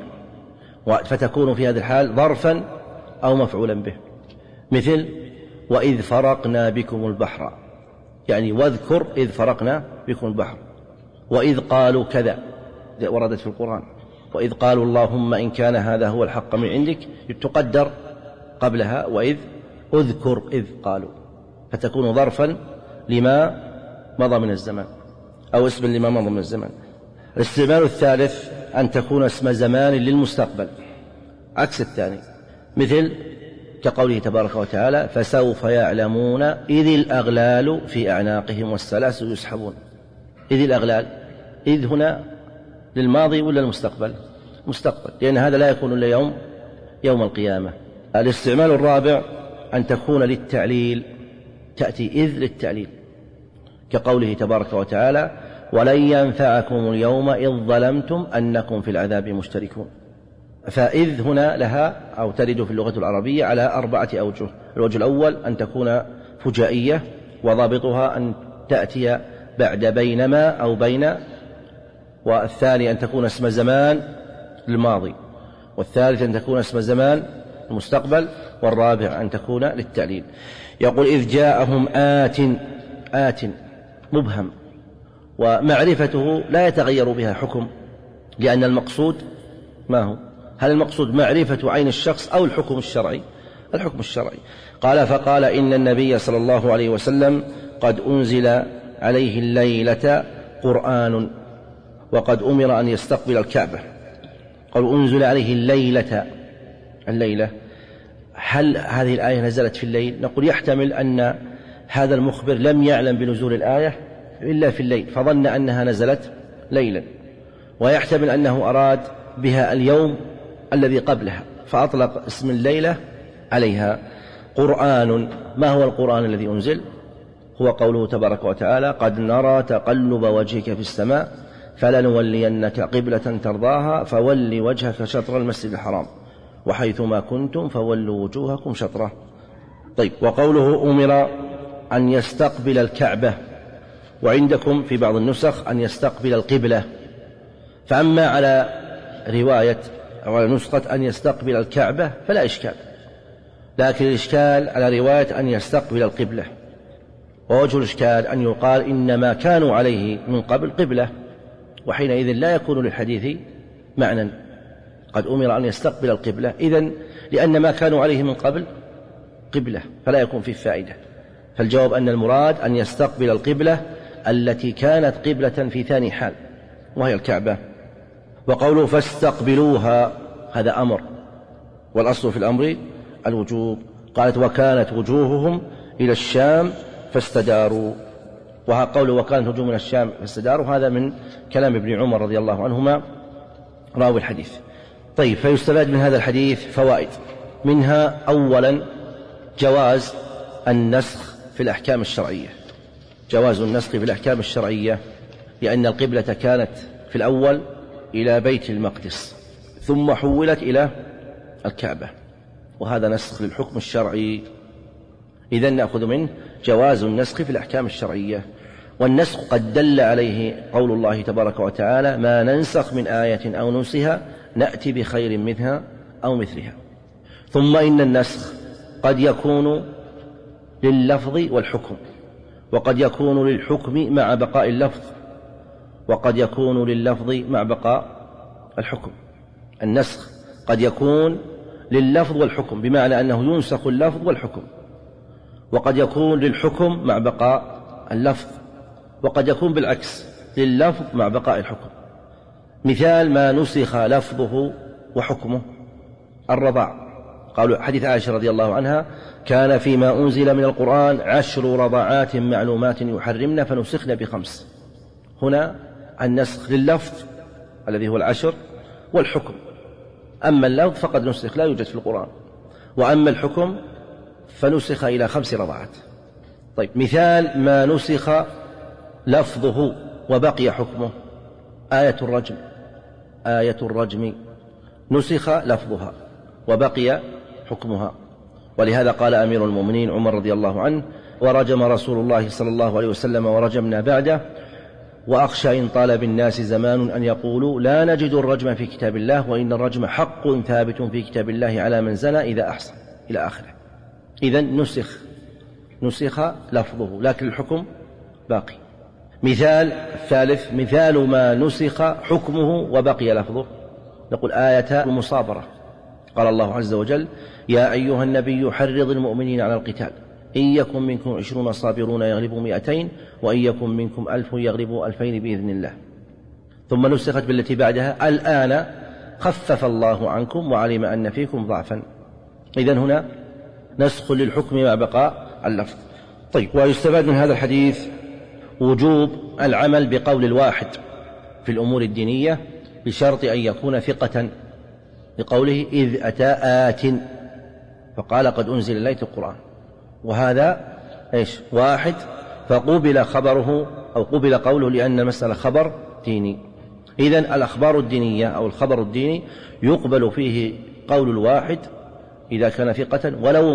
فتكون في هذه الحال ظرفا أو مفعولا به، مثل وإذ فرقنا بكم البحر، يعني واذكر إذ فرقنا بكم البحر. وإذ قالوا كذا وردت في القرآن، وإذ قالوا اللهم إن كان هذا هو الحق من عندك، تقدر قبلها وإذ اذكر إذ قالوا، فتكون ظرفا لما مضى من الزمان أو اسم لما مضى من الزمان. الاستعمال الثالث أن تكون اسم زمان للمستقبل عكس الثاني، مثل كقوله تبارك وتعالى فسوف يعلمون إذ الأغلال في أعناقهم والسلاسل يسحبون. إذ الأغلال، إذ هنا للماضي ولا المستقبل؟ مستقبل، لأن هذا لا يكون إلا يوم القيامة. الاستعمال الرابع أن تكون للتعليل، تأتي إذ للتعليل كقوله تبارك وتعالى ولن ينفعكم اليوم إذ ظلمتم أنكم في العذاب مشتركون. فإذ هنا لها أو ترد في اللغة العربية على 4 أوجه. الوجه الأول أن تكون فجائية، وضابطها أن تأتي بعد بينما أو بين، والثاني أن تكون اسم زمان للماضي، والثالث أن تكون اسم زمان المستقبل، والرابع أن تكون للتعليل. يقول إذ جاءهم آت مبهم، ومعرفته لا يتغير بها حكم، لأن المقصود ما هو؟ هل المقصود معرفة عين الشخص أو الحكم الشرعي؟ الحكم الشرعي. قال فقال إن النبي صلى الله عليه وسلم قد أنزل عليه الليلة قرآن وقد أمر أن يستقبل الكعبة. قال أنزل عليه الليلة، هل هذه الآية نزلت في الليل؟ نقول يحتمل أن هذا المخبر لم يعلم بنزول الآية إلا في الليل فظن أنها نزلت ليلا، ويحتمل أنه أراد بها اليوم الذي قبلها فأطلق اسم الليلة عليها. قرآن، ما هو القرآن الذي أنزل؟ هو قوله تبارك وتعالى قد نرى تقلب وجهك في السماء فلنولينك قبلة ترضاها فول وجهك شطر المسجد الحرام وحيثما كنتم فولوا وجوهكم شطره. طيب، وقوله أمر أن يستقبل الكعبة، وعندكم في بعض النسخ أن يستقبل القبلة، فأما على رواية أو على نسخة أن يستقبل الكعبة فلا إشكال، لكن الإشكال على رواية أن يستقبل القبلة. ووجه الإشكال أن يقال إنما كانوا عليه من قبل قبلة، وحينئذ لا يكون للحديث معنى. قد أمر أن يستقبل القبلة، إذن لأن ما كانوا عليه من قبل قبلة فلا يكون فيه فائدة. فالجواب أن المراد أن يستقبل القبلة التي كانت قبلة في ثاني حال وهي الكعبة. وقوله فاستقبلوها هذا أمر، والأصل في الأمر الوجوب. قالت وكانت وجوههم إلى الشام فاستداروا، وقوله وكانت وجوههم إلى الشام فاستداروا هذا من كلام ابن عمر رضي الله عنهما راوي الحديث. طيب، فيستفاد من هذا الحديث فوائد، منها أولا جواز النسخ في الأحكام الشرعية، جواز النسخ في الأحكام الشرعية، لأن القبلة كانت في الأول إلى بيت المقدس ثم حولت إلى الكعبة، وهذا نسخ للحكم الشرعي. إذن نأخذ منه جواز النسخ في الأحكام الشرعية. والنسخ قد دل عليه قول الله تبارك وتعالى ما ننسخ من آية أو ننسها نأتي بخير منها أو مثلها. ثم إن النسخ قد يكون لللفظ والحكم، وقد يكون للحكم مع بقاء اللفظ، وقد يكون لللفظ مع بقاء الحكم. النسخ قد يكون لللفظ والحكم بمعنى أنه ينسخ اللفظ والحكم، وقد يكون للحكم مع بقاء اللفظ، وقد يكون بالعكس لللفظ مع بقاء الحكم. مثال ما نسخ لفظه وحكمه الرضاع، قالوا حديث عائشة رضي الله عنها كان فيما أنزل من القرآن 10 رضعات معلومات يحرمن فنسخن ب5. هنا النسخ لللفظ الذي هو 10 والحكم، أما اللفظ فقد نسخ لا يوجد في القرآن، وأما الحكم فنسخ إلى 5 رضعات. طيب، مثال ما نسخ لفظه وبقي حكمه آية الرجم نسخ لفظها وبقي حكمها، ولهذا قال أمير المؤمنين عمر رضي الله عنه ورجم رسول الله صلى الله عليه وسلم ورجمنا بعده، وأخشى إن طال بالناس زمان أن يقولوا لا نجد الرجم في كتاب الله وإن الرجم حق ثابت في كتاب الله على من زنى إذا أحصن إلى آخره. إذن نسخ لفظه لكن الحكم باقي. مثال ثالث، مثال ما نسخ حكمه وبقي لفظه، نقول آية المصابرة، قال الله عز وجل يا أيها النبي حرض المؤمنين على القتال إن يكن منكم 20 صابرون يغلبوا 200 وإن يكن منكم 1000 يغلبوا 2000 بإذن الله. ثم نسخت بالتي بعدها الآن خفف الله عنكم وعلم أن فيكم ضعفا. إذن هنا نسخ للحكم مع بقاء اللفظ. طيب، ويستفاد من هذا الحديث وجوب العمل بقول الواحد في الأمور الدينية بشرط أن يكون ثقة، لقوله إذ أتى آت فقال قد أنزل إليك القرآن، وهذا واحد فقبل خبره أو قبل قوله لأن المسألة خبر ديني. إذن الأخبار الدينية أو الخبر الديني يقبل فيه قول الواحد إذا كان ثقة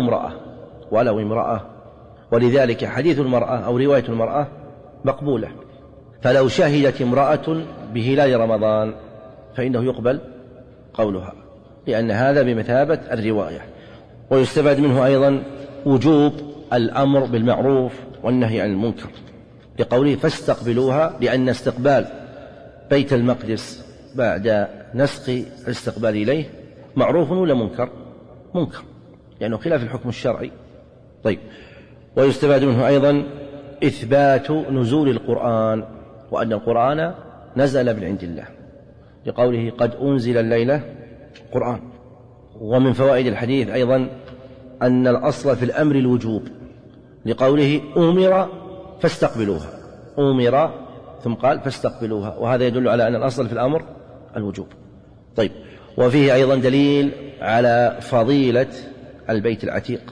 ولو امرأة، ولذلك حديث المرأة أو رواية المرأة مقبولة، فلو شهدت امرأة بهلال رمضان فإنه يقبل قولها، لأن هذا بمثابة الرواية. ويستفاد منه أيضا وجوب الأمر بالمعروف والنهي عن المنكر، لقوله فاستقبلوها، لأن استقبال بيت المقدس بعد نسخ الاستقبال إليه معروف ولا منكر؟ منكر، لأنه خلاف الحكم الشرعي. طيب، ويستفاد منه أيضا إثبات نزول القرآن، وأن القرآن نزل من عند الله، لقوله قد أنزل الليلة قرآن. ومن فوائد الحديث أيضا أن الأصل في الأمر الوجوب، لقوله أمر فاستقبلوها، أمر ثم قال فاستقبلوها، وهذا يدل على أن الأصل في الأمر الوجوب. طيب، وفيه أيضا دليل على فضيلة البيت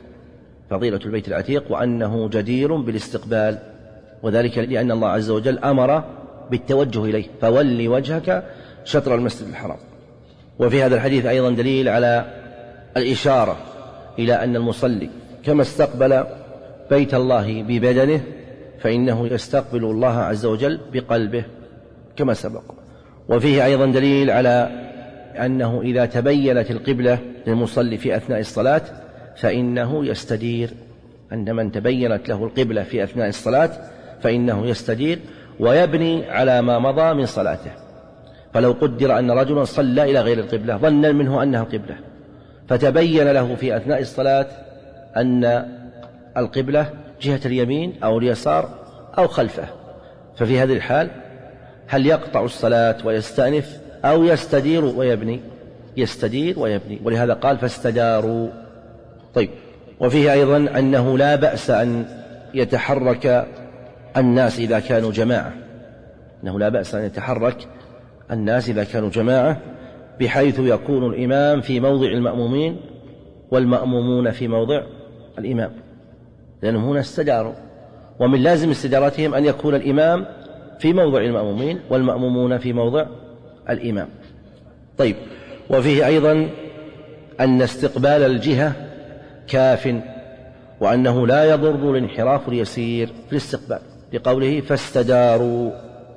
العتيق وأنه جدير بالاستقبال، وذلك لأن الله عز وجل أمر بالتوجه إليه، فول وجهك شطر المسجد الحرام. وفي هذا الحديث أيضا دليل على الإشارة إلى أن المصلي كما استقبل بيت الله ببدنه فإنه يستقبل الله عز وجل بقلبه كما سبق. وفيه أيضا دليل على أنه إذا تبينت القبلة للمصلي في أثناء الصلاة فإنه يستدير، أن من تبينت له القبلة في أثناء الصلاة فإنه يستدير ويبني على ما مضى من صلاته. فلو قدر أن رجلا صلى إلى غير القبلة ظنا منه أنها القبلة، فتبين له في أثناء الصلاة أن القبلة جهة اليمين أو اليسار أو خلفه، ففي هذه الحال هل يقطع الصلاة ويستأنف أو يستدير ويبني؟ يستدير ويبني، ولهذا قال فاستداروا. طيب، وفيه أيضا أنه لا بأس أن يتحرك الناس إذا كانوا جماعة، أنه لا بأس أن يتحرك الناس إذا كانوا جماعة، بحيث يكون الإمام في موضع المأمومين والمأمومون في موضع الإمام، لأنهم هنا استداروا، ومن لازم استدارتهم أن يكون الإمام في موضع المأمومين والمأمومون في موضع الإمام. طيب، وفيه أيضا أن استقبال الجهة كاف، وأنه لا يضر الانحراف اليسير في الاستقبال، لقوله فاستداروا.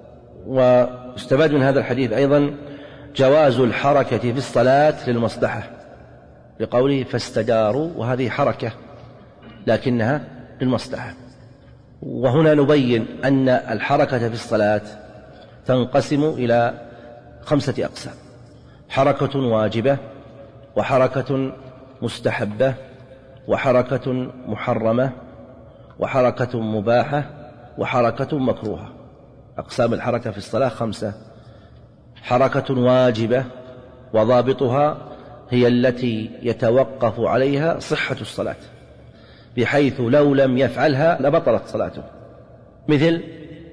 واستفاد من هذا الحديث أيضا جواز الحركة في الصلاة للمصلحة، لقوله فاستداروا، وهذه حركة لكنها للمصلحة. وهنا نبين أن الحركة في الصلاة تنقسم إلى 5 أقسام: حركة واجبة، وحركة مستحبة، وحركة محرمة، وحركة مباحة، وحركة مكروهة. أقسام الحركة في الصلاة 5: حركة واجبة، وضابطها هي التي يتوقف عليها صحة الصلاة، بحيث لو لم يفعلها لبطلت صلاته، مثل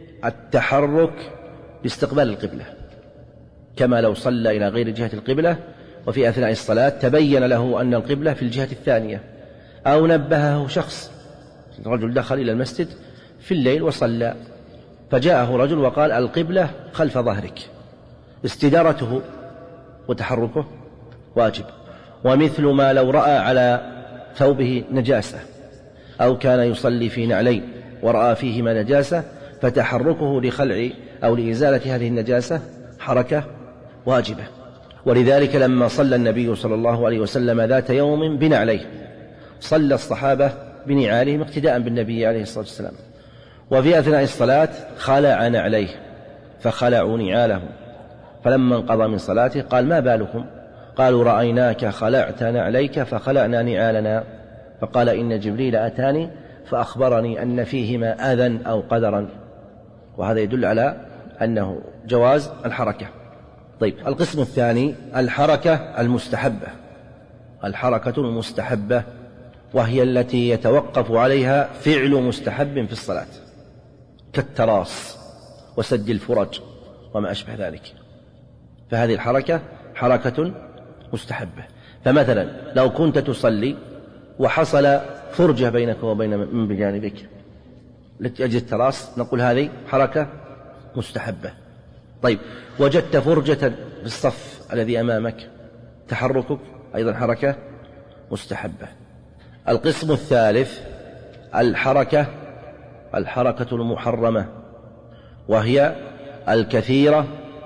التحرك باستقبال القبلة، كما لو صلى إلى غير جهة القبلة وفي أثناء الصلاة تبين له أن القبلة في الجهة الثانية، أو نبهه شخص، رجل دخل إلى المسجد في الليل وصلى، فجاءه رجل وقال القبلة خلف ظهرك، استدارته وتحركه واجب. ومثل ما لو رأى على ثوبه نجاسة، أو كان يصلي في نعلين ورأى فيهما نجاسة، فتحركه لخلع أو لإزالة هذه النجاسة حركة واجبة. ولذلك لما صلى النبي صلى الله عليه وسلم ذات يوم بنعليه، صلى الصحابة بنعالهم اقتداء بالنبي عليه الصلاة والسلام، وفي أثناء الصلاة خلع نعليه فخلعوا نعالهم، فلما انقضى من صلاته قال ما بالكم؟ قالوا رأيناك خلعت نعليك فخلعنا نعالنا، فقال إن جبريل أتاني فأخبرني أن فيهما أذى أو قدرا. وهذا يدل على أنه جواز الحركة. طيب، القسم الثاني الحركة المستحبة. الحركة المستحبة وهي التي يتوقف عليها فعل مستحب في الصلاة كالتراص وسد الفرج وما أشبه ذلك، فهذه الحركة حركة مستحبة. فمثلا لو كنت تصلي وحصل فرجة بينك وبين من بجانبك لأجل التراص، نقول هذه حركة مستحبة. طيب وجدت فرجة في الصف الذي أمامك، تحركك أيضا حركة مستحبة. القسم الثالث الحركة المحرمة، وهي الكثيرة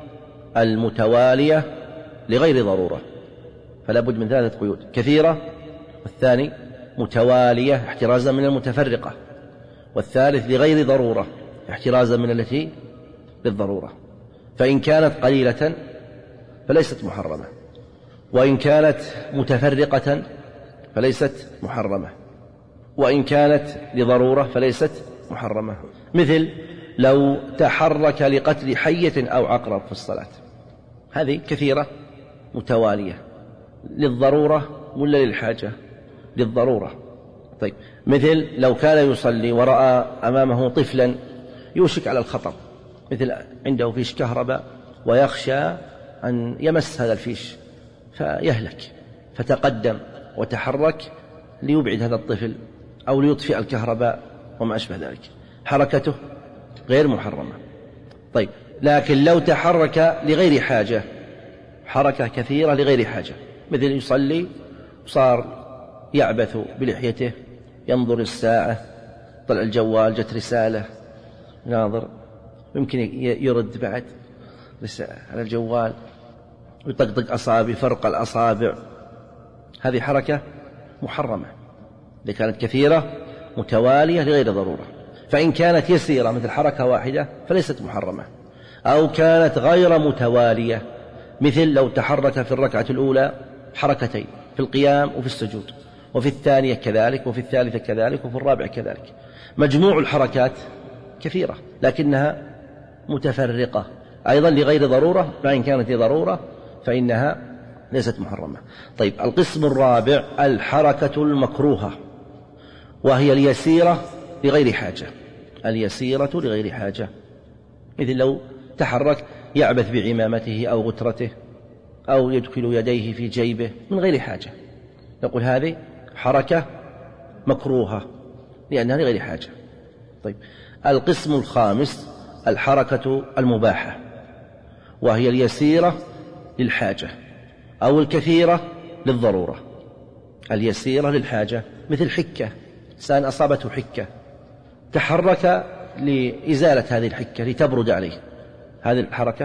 المتوالية لغير ضرورة، فلا بد من ثلاثة قيود: كثيرة، والثاني متوالية احترازا من المتفرقة، والثالث لغير ضرورة احترازا من التي للضرورة. فإن كانت قليلة فليست محرمة، وإن كانت متفرقة فليست محرمة، وإن كانت لضرورة فليست محرمة. مثل لو تحرك لقتل حية أو عقرب في الصلاة، هذه كثيرة متوالية للضرورة ولا للحاجة؟ للضرورة. طيب مثل لو كان يصلي ورأى أمامه طفلا يوشك على الخطر، مثل عنده فيش كهرباء ويخشى أن يمس هذا الفيش فيهلك، فتقدم وتحرك ليبعد هذا الطفل أو ليطفئ الكهرباء وما أشبه ذلك، حركته غير محرمة. طيب لكن لو تحرك لغير حاجة، حركة كثيرة لغير حاجة، مثل يصلي صار يعبث بلحيته، ينظر الساعة، طلع الجوال، جت رسالة، ناظر، يمكن يرد بعد على الجوال، ويطقطق أصابع، فرق الأصابع، هذه حركة محرمة إذا كانت كثيرة متوالية لغير ضرورة. فإن كانت يسيرة مثل حركة واحدة فليست محرمة، أو كانت غير متوالية، مثل لو تحرك في الركعة الأولى حركتين، في القيام وفي السجود، وفي الثانية كذلك، وفي الثالثة كذلك، وفي الرابعة كذلك، مجموع الحركات كثيرة لكنها متفرقة أيضا لغير ضرورة، فإن كانت لضرورة فإنها ليست محرمة. طيب القسم الرابع الحركة المكروهة، وهي اليسيرة لغير حاجة، اليسيرة لغير حاجة، مثل لو تحرك يعبث بعمامته أو غترته أو يدخل يديه في جيبه من غير حاجة، نقول هذه حركة مكروهة لأنها لغير حاجة. طيب القسم الخامس الحركة المباحة، وهي اليسيرة للحاجة أو الكثيرة للضرورة. اليسيرة للحاجة مثل حكة، إنسان أصابته حكة تحرك لإزالة هذه الحكة لتبرد عليه، هذه الحركة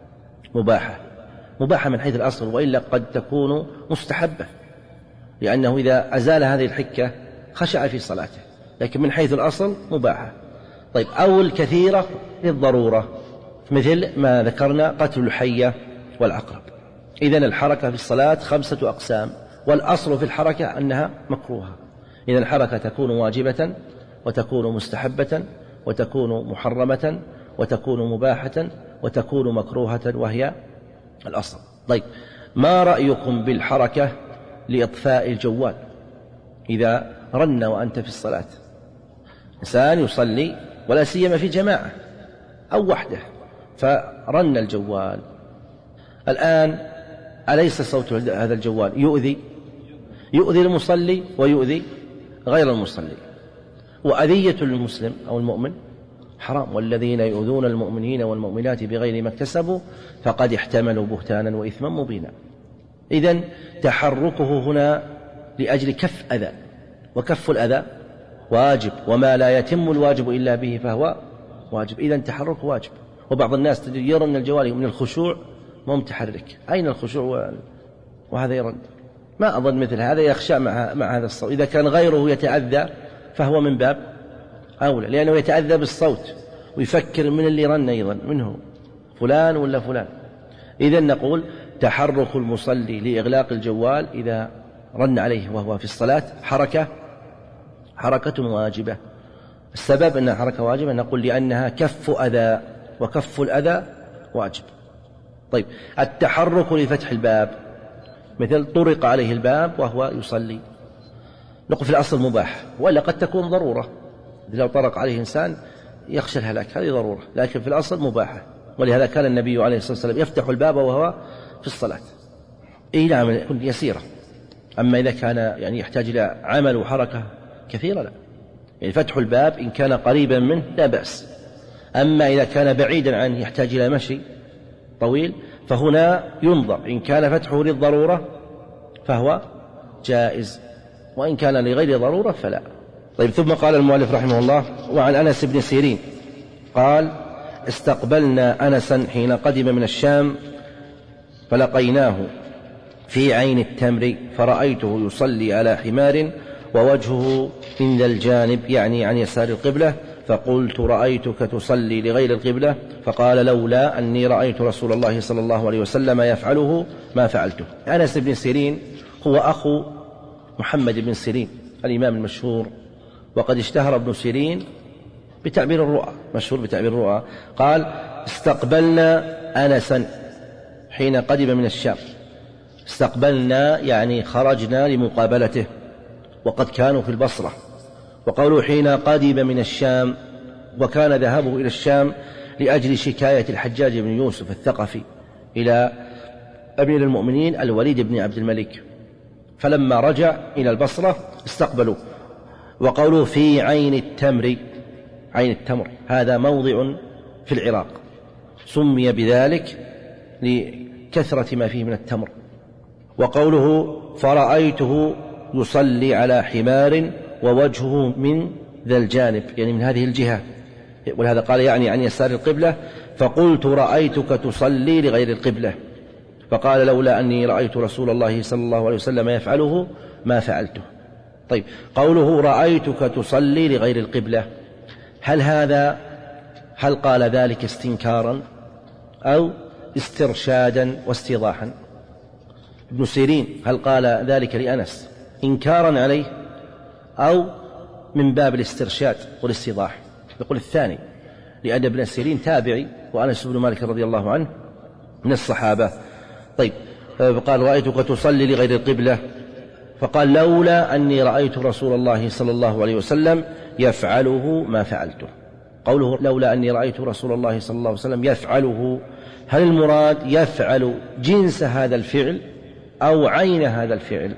مباحة، مباحة من حيث الأصل، وإلا قد تكون مستحبة، لأنه إذا أزال هذه الحكة خشع في صلاته، لكن من حيث الأصل مباحة. طيب أو الكثيرة للضرورة، مثل ما ذكرنا قتل الحية والعقرب. إذن الحركة في الصلاة 5 أقسام، والأصل في الحركة أنها مكروهة. إذن الحركة تكون واجبة، وتكون مستحبة، وتكون محرمة، وتكون مباحة، وتكون مكروهة، وهي الأصل. طيب ما رأيكم بالحركة لإطفاء الجوال إذا رن وأنت في الصلاة؟ إنسان يصلي ولا سيما في جماعة أو وحده فرن الجوال، الآن أليس صوت هذا الجوال يؤذي المصلي ويؤذي غير المصلي؟ وأذية المسلم أو المؤمن حرام، والذين يؤذون المؤمنين والمؤمنات بغير ما اكتسبوا فقد احتملوا بهتانا وإثما مبينا. إذن تحركه هنا لأجل كف أذى، وكف الأذى واجب، وما لا يتم الواجب إلا به فهو واجب. إذن تحرك واجب. وبعض الناس يرى أن الجوال من الخشوع ما متحرك، أين الخشوع وهذا يرد؟ ما أظن مثل هذا يخشى مع هذا الصوت. إذا كان غيره يتأذى فهو من باب أولى، لأنه يتأذى بالصوت ويفكر من اللي رن أيضا منه فلان ولا فلان. إذن نقول تحرك المصلي لإغلاق الجوال إذا رن عليه وهو في الصلاة حركة واجبة. السبب أنها حركة واجبة نقول لأنها كف أذى، وكف الأذى واجب. طيب التحرك لفتح الباب، مثل طرق عليه الباب وهو يصلي، نقول في الأصل مباح، وإلا قد تكون ضرورة، لو طرق عليه إنسان يخشى الهلاك، هذه ضرورة، لكن في الأصل مباحة. ولهذا كان النبي عليه الصلاة والسلام يفتح الباب وهو في الصلاة. نعم يكون يسيرة. أما إذا كان يعني يحتاج إلى عمل وحركة كثيرة لا، يعني فتح الباب إن كان قريبا منه لا بأس. أما إذا كان بعيدا عنه يحتاج إلى مشي طويل فهنا ينظر، إن كان فتحه للضرورة فهو جائز، وإن كان لغير ضرورة فلا. طيب، ثم قال المؤلف رحمه الله: وعن أنس بن سيرين قال: استقبلنا أنسا حين قدم من الشام فلقيناه في عين التمر فرأيته يصلي على حمار ووجهه من ذا الجانب، يعني عن يسار القبلة، فقلت: رأيتك تصلي لغير القبلة؟ فقال: لولا أني رأيت رسول الله صلى الله عليه وسلم يفعله ما فعلته. أنس بن سيرين هو أخو محمد بن سيرين الإمام المشهور، وقد اشتهر ابن سيرين بتعبير الرؤى، مشهور بتعبير الرؤى. قال: استقبلنا أنسا حين قدم من الشام. استقبلنا يعني خرجنا لمقابلته، وقد كانوا في البصرة. وقالوا حين قدم من الشام، وكان ذهابه إلى الشام لأجل شكاية الحجاج بن يوسف الثقفي إلى أمير المؤمنين الوليد بن عبد الملك، فلما رجع إلى البصرة استقبلوا. وقالوا في عين التمر، عين التمر هذا موضع في العراق سمي بذلك لكثرة ما فيه من التمر. وقوله فرأيته يصلي على حمار ووجهه من ذا الجانب، يعني من هذه الجهة، ولهذا قال يعني عن يسار القبلة. فقلت: رأيتك تصلي لغير القبلة؟ فقال: لولا أني رأيت رسول الله صلى الله عليه وسلم يفعله ما فعلته. طيب، قوله رأيتك تصلي لغير القبلة، هل قال ذلك استنكارا أو استرشادا واستيضاحا؟ ابن سيرين هل قال ذلك لأنس إنكارا عليه أو من باب الاسترشاد والاستيضاح؟ يقول الثاني، لأن ابن سيرين تابعي وأنس بن مالك رضي الله عنه من الصحابة. طيب، قال: رأيتك تصلي لغير القبلة؟ فقال: لولا أني رأيت رسول الله صلى الله عليه وسلم يفعله ما فعلته. قوله لولا أني رأيت رسول الله صلى الله عليه وسلم يفعله، هل المراد يفعل جنس هذا الفعل أو عين هذا الفعل؟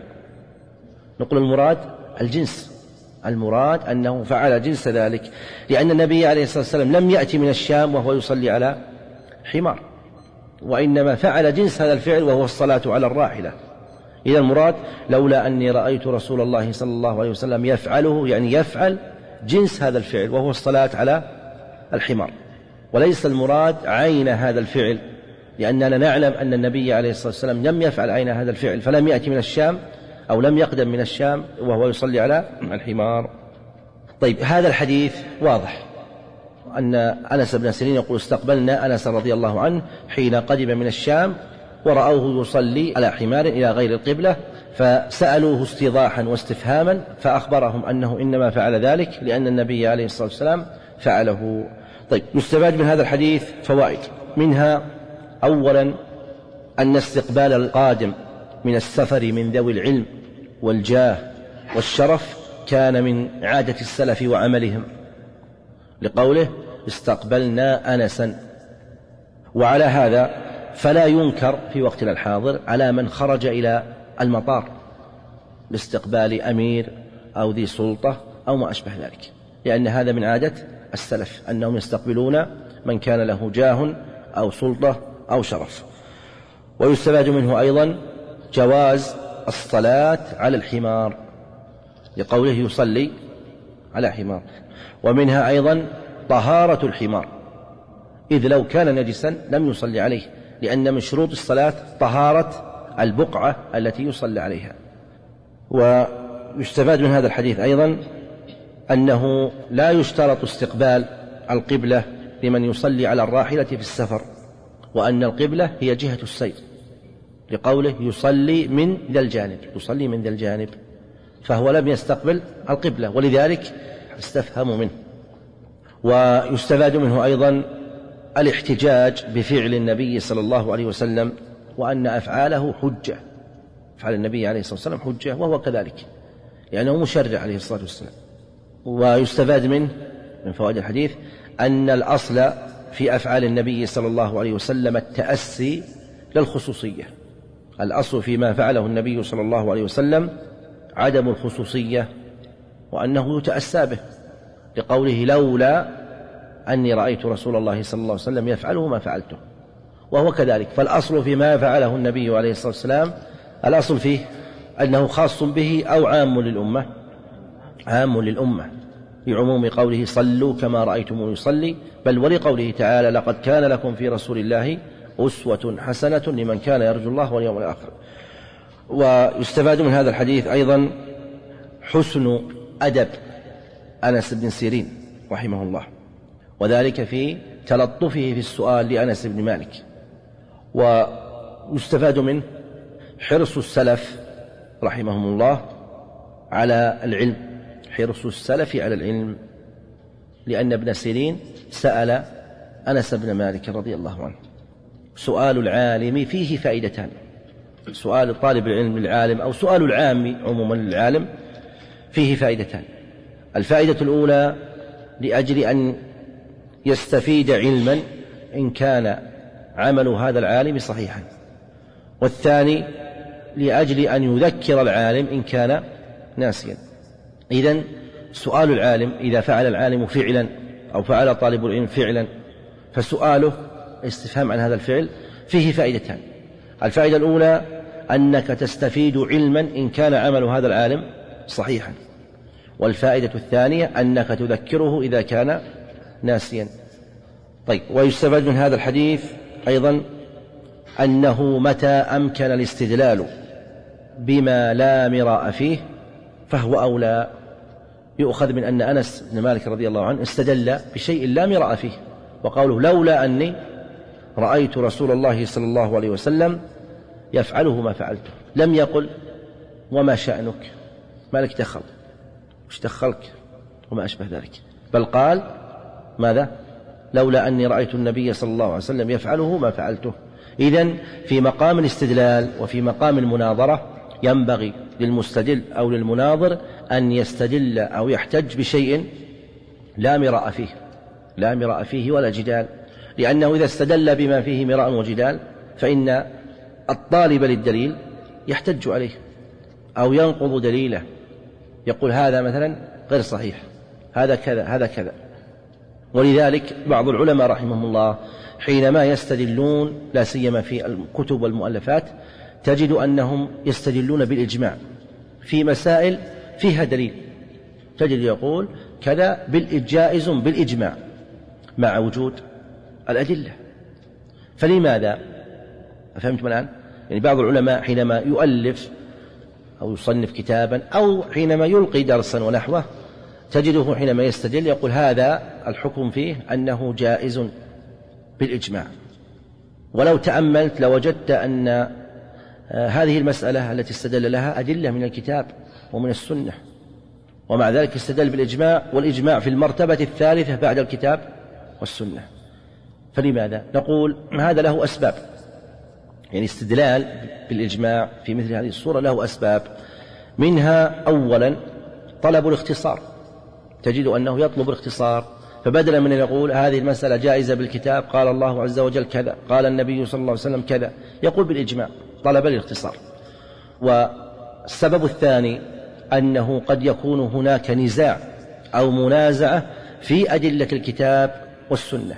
نقول المراد الجنس، المراد أنه فعل جنس ذلك، لأن النبي عليه الصلاة والسلام لم يأتي من الشام وهو يصلي على حمار، وإنما فعل جنس هذا الفعل وهو الصلاة على الراحلة. إذا المراد لولا أني رأيت رسول الله صلى الله عليه وسلم يفعله، يعني يفعل جنس هذا الفعل وهو الصلاة على الحمار، وليس المراد عين هذا الفعل، لأننا نعلم أن النبي عليه الصلاة والسلام لم يفعل عين هذا الفعل، فلم يأتي من الشام أو لم يقدم من الشام وهو يصلي على الحمار. طيب، هذا الحديث واضح أن أنس بن سيرين يقول: استقبلنا أنس رضي الله عنه حين قدم من الشام ورأوه يصلي على حمار إلى غير القبلة، فسألوه استيضاحا واستفهاما، فأخبرهم أنه إنما فعل ذلك لأن النبي عليه الصلاة والسلام فعله. طيب، يستفاد من هذا الحديث فوائد، منها أولا أن استقبال القادم من السفر من ذوي العلم والجاه والشرف كان من عادة السلف وعملهم، لقوله استقبلنا أنسا. وعلى هذا فلا ينكر في وقتنا الحاضر على من خرج إلى المطار لاستقبال أمير أو ذي سلطة أو ما أشبه ذلك، لأن هذا من عادة السلف أنهم يستقبلون من كان له جاه أو سلطة أو شرف. ويستفاد منه أيضا جواز الصلاة على الحمار، لقوله يصلي على حمار. ومنها أيضا طهارة الحمار، إذ لو كان نجسا لم يصلي عليه، لأن من شروط الصلاة طهارة البقعة التي يصلي عليها. ويستفاد من هذا الحديث أيضا أنه لا يشترط استقبال القبلة لمن يصلي على الراحلة في السفر، وأن القبلة هي جهة السير، لقوله يصلي من ذا الجانب، يصلي من ذا الجانب، فهو لم يستقبل القبلة ولذلك استفهم منه. ويستفاد منه أيضا الاحتجاج بفعل النبي صلى الله عليه وسلم، وأن أفعاله حجة، أفعال النبي عليه الصلاة والسلام حجة، وهو كذلك، لأنه مشرع عليه الصلاة والسلام. ويستفاد من فوائد الحديث أن الأصل في أفعال النبي صلى الله عليه وسلم التأسي للخصوصية. الأصل فيما فعله النبي صلى الله عليه وسلم عدم الخصوصية، وأنه يتأسى به، لقوله لولا أني رأيت رسول الله صلى الله عليه وسلم يفعله ما فعلته. وهو كذلك، فالأصل فيما فعله النبي عليه الصلاة والسلام الأصل فيه أنه خاص به أو عام للأمة، عام للأمة لعموم قوله صلوا كما رأيتموني يصلي، بل ولقوله تعالى لقد كان لكم في رسول الله أسوة حسنة لمن كان يرجو الله واليوم الآخر. ويستفاد من هذا الحديث أيضا حسن أدب أنس بن سيرين رحمه الله، وذلك في تلطفه في السؤال لأنس بن مالك. ويستفاد منه حرص السلف رحمهم الله على العلم، حرص السلف على العلم، لأن ابن سيرين سأل أنس بن مالك رضي الله عنه. سؤال العالم فيه فائدتان: سؤال طالب العلم للعالم أو سؤال العام عموما للعالم فيه فائدتان. الفائدة الأولى لأجل أن يستفيد علما إن كان عمل هذا العالم صحيحا، والثاني لأجل أن يذكر العالم إن كان ناسيا. إذن سؤال العالم إذا فعل العالم فعلا أو فعل طالب العلم فعلا فسؤاله استفهام عن هذا الفعل فيه فائدتان: الفائدة الأولى أنك تستفيد علما إن كان عمل هذا العالم صحيحا، والفائدة الثانية أنك تذكره إذا كان ناسيا. طيب، ويستفاد من هذا الحديث أيضا أنه متى أمكن الاستدلال بما لا مراء فيه فهو أولى. يؤخذ من أن أنس بن مالك رضي الله عنه استدل بشيء لا مراء فيه، وقوله لولا أني رأيت رسول الله صلى الله عليه وسلم يفعله ما فعلته، لم يقل وما شأنك، ما لك دخل، وش دخلك وما أشبه ذلك، بل قال ماذا؟ لولا أني رأيت النبي صلى الله عليه وسلم يفعله ما فعلته. إذن في مقام الاستدلال وفي مقام المناظرة ينبغي للمستدل أو للمناظر أن يستدل أو يحتج بشيء لا مراء فيه، لا مراء فيه ولا جدال، لأنه إذا استدل بما فيه مراء وجدال فإن الطالب للدليل يحتج عليه أو ينقض دليله، يقول هذا مثلا غير صحيح، هذا كذا، هذا كذا. ولذلك بعض العلماء رحمهم الله حينما يستدلون لا سيما في الكتب والمؤلفات تجد أنهم يستدلون بالإجماع في مسائل فيها دليل، تجد يقول كذا جائز بالإجماع مع وجود الأدلة. فلماذا؟ فهمتم الآن؟ يعني بعض العلماء حينما يؤلف أو يصنف كتابا أو حينما يلقي درسا ونحوه تجده حينما يستدل يقول هذا الحكم فيه أنه جائز بالإجماع. ولو تأملت لوجدت أن هذه المسألة التي استدل لها أدلة من الكتاب ومن السنة، ومع ذلك استدل بالإجماع، والإجماع في المرتبة الثالثة بعد الكتاب والسنة. فلماذا؟ نقول هذا له أسباب، يعني استدلال بالإجماع في مثل هذه الصورة له أسباب، منها أولا طلب الاختصار، تجد أنه يطلب الاختصار، فبدلا من أن يقول هذه المسألة جائزة بالكتاب قال الله عز وجل كذا قال النبي صلى الله عليه وسلم كذا، يقول بالإجماع، طلب الاختصار. والسبب الثاني أنه قد يكون هناك نزاع أو منازعة في أدلة الكتاب والسنة،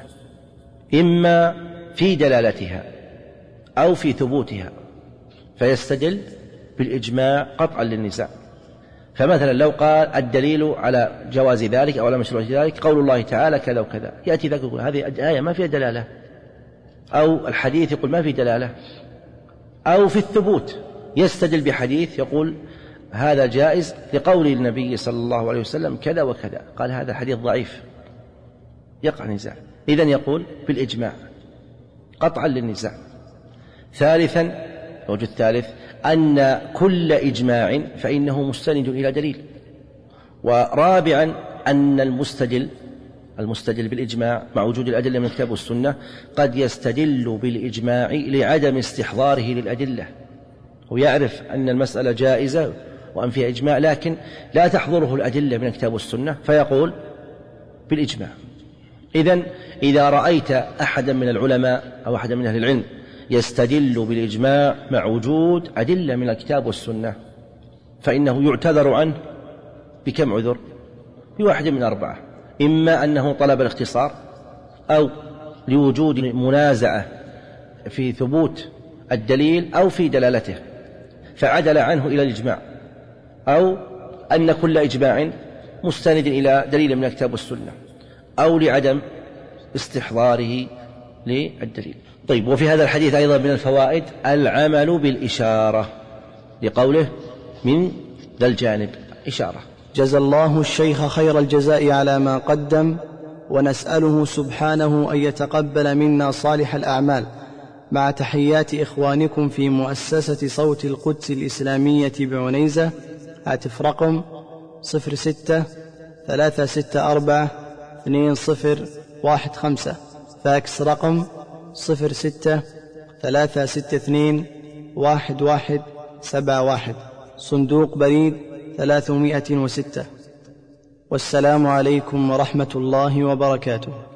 إما في دلالتها أو في ثبوتها، فيستدل بالإجماع قطعا للنزاع. فمثلا لو قال الدليل على جواز ذلك أو على مشروعية ذلك قول الله تعالى كذا وكذا، يأتي ذاك يقول هذه الآية ما فيها دلالة، أو الحديث يقول ما فيه دلالة، أو في الثبوت يستدل بحديث يقول هذا جائز لقول النبي صلى الله عليه وسلم كذا وكذا، قال هذا حديث ضعيف، يقع نزاع، إذن يقول بالإجماع قطعا للنزاع. ثالثا الوجه الثالث أن كل إجماع فإنه مستند إلى دليل. ورابعا أن المستدل بالإجماع مع وجود الأدلة من الكتاب والسنة قد يستدل بالإجماع لعدم استحضاره للأدلة، ويعرف أن المسألة جائزة وأن فيها إجماع، لكن لا تحضره الأدلة من الكتاب والسنة فيقول بالإجماع. إذن إذا رأيت أحدا من العلماء أو أحدا من أهل العلم يستدل بالإجماع مع وجود أدلة من الكتاب والسنة فإنه يعتذر عنه بكم عذر؟ بواحد من 4: إما أنه طلب الاختصار، أو لوجود منازعة في ثبوت الدليل أو في دلالته فعدل عنه إلى الإجماع، أو أن كل إجماع مستند إلى دليل من الكتاب والسنة، أو لعدم استحضاره للدليل. طيب، وفي هذا الحديث أيضا من الفوائد العمل بالإشارة لقوله من ذا الجانب إشارة. جزى الله الشيخ خير الجزاء على ما قدم، ونسأله سبحانه أن يتقبل منا صالح الأعمال، مع تحيات إخوانكم في مؤسسة صوت القدس الإسلامية بعنيزة. هاتف رقم 06-364-2015، فاكس رقم 06-362-1171، صندوق بريد 306. والسلام عليكم ورحمة الله وبركاته.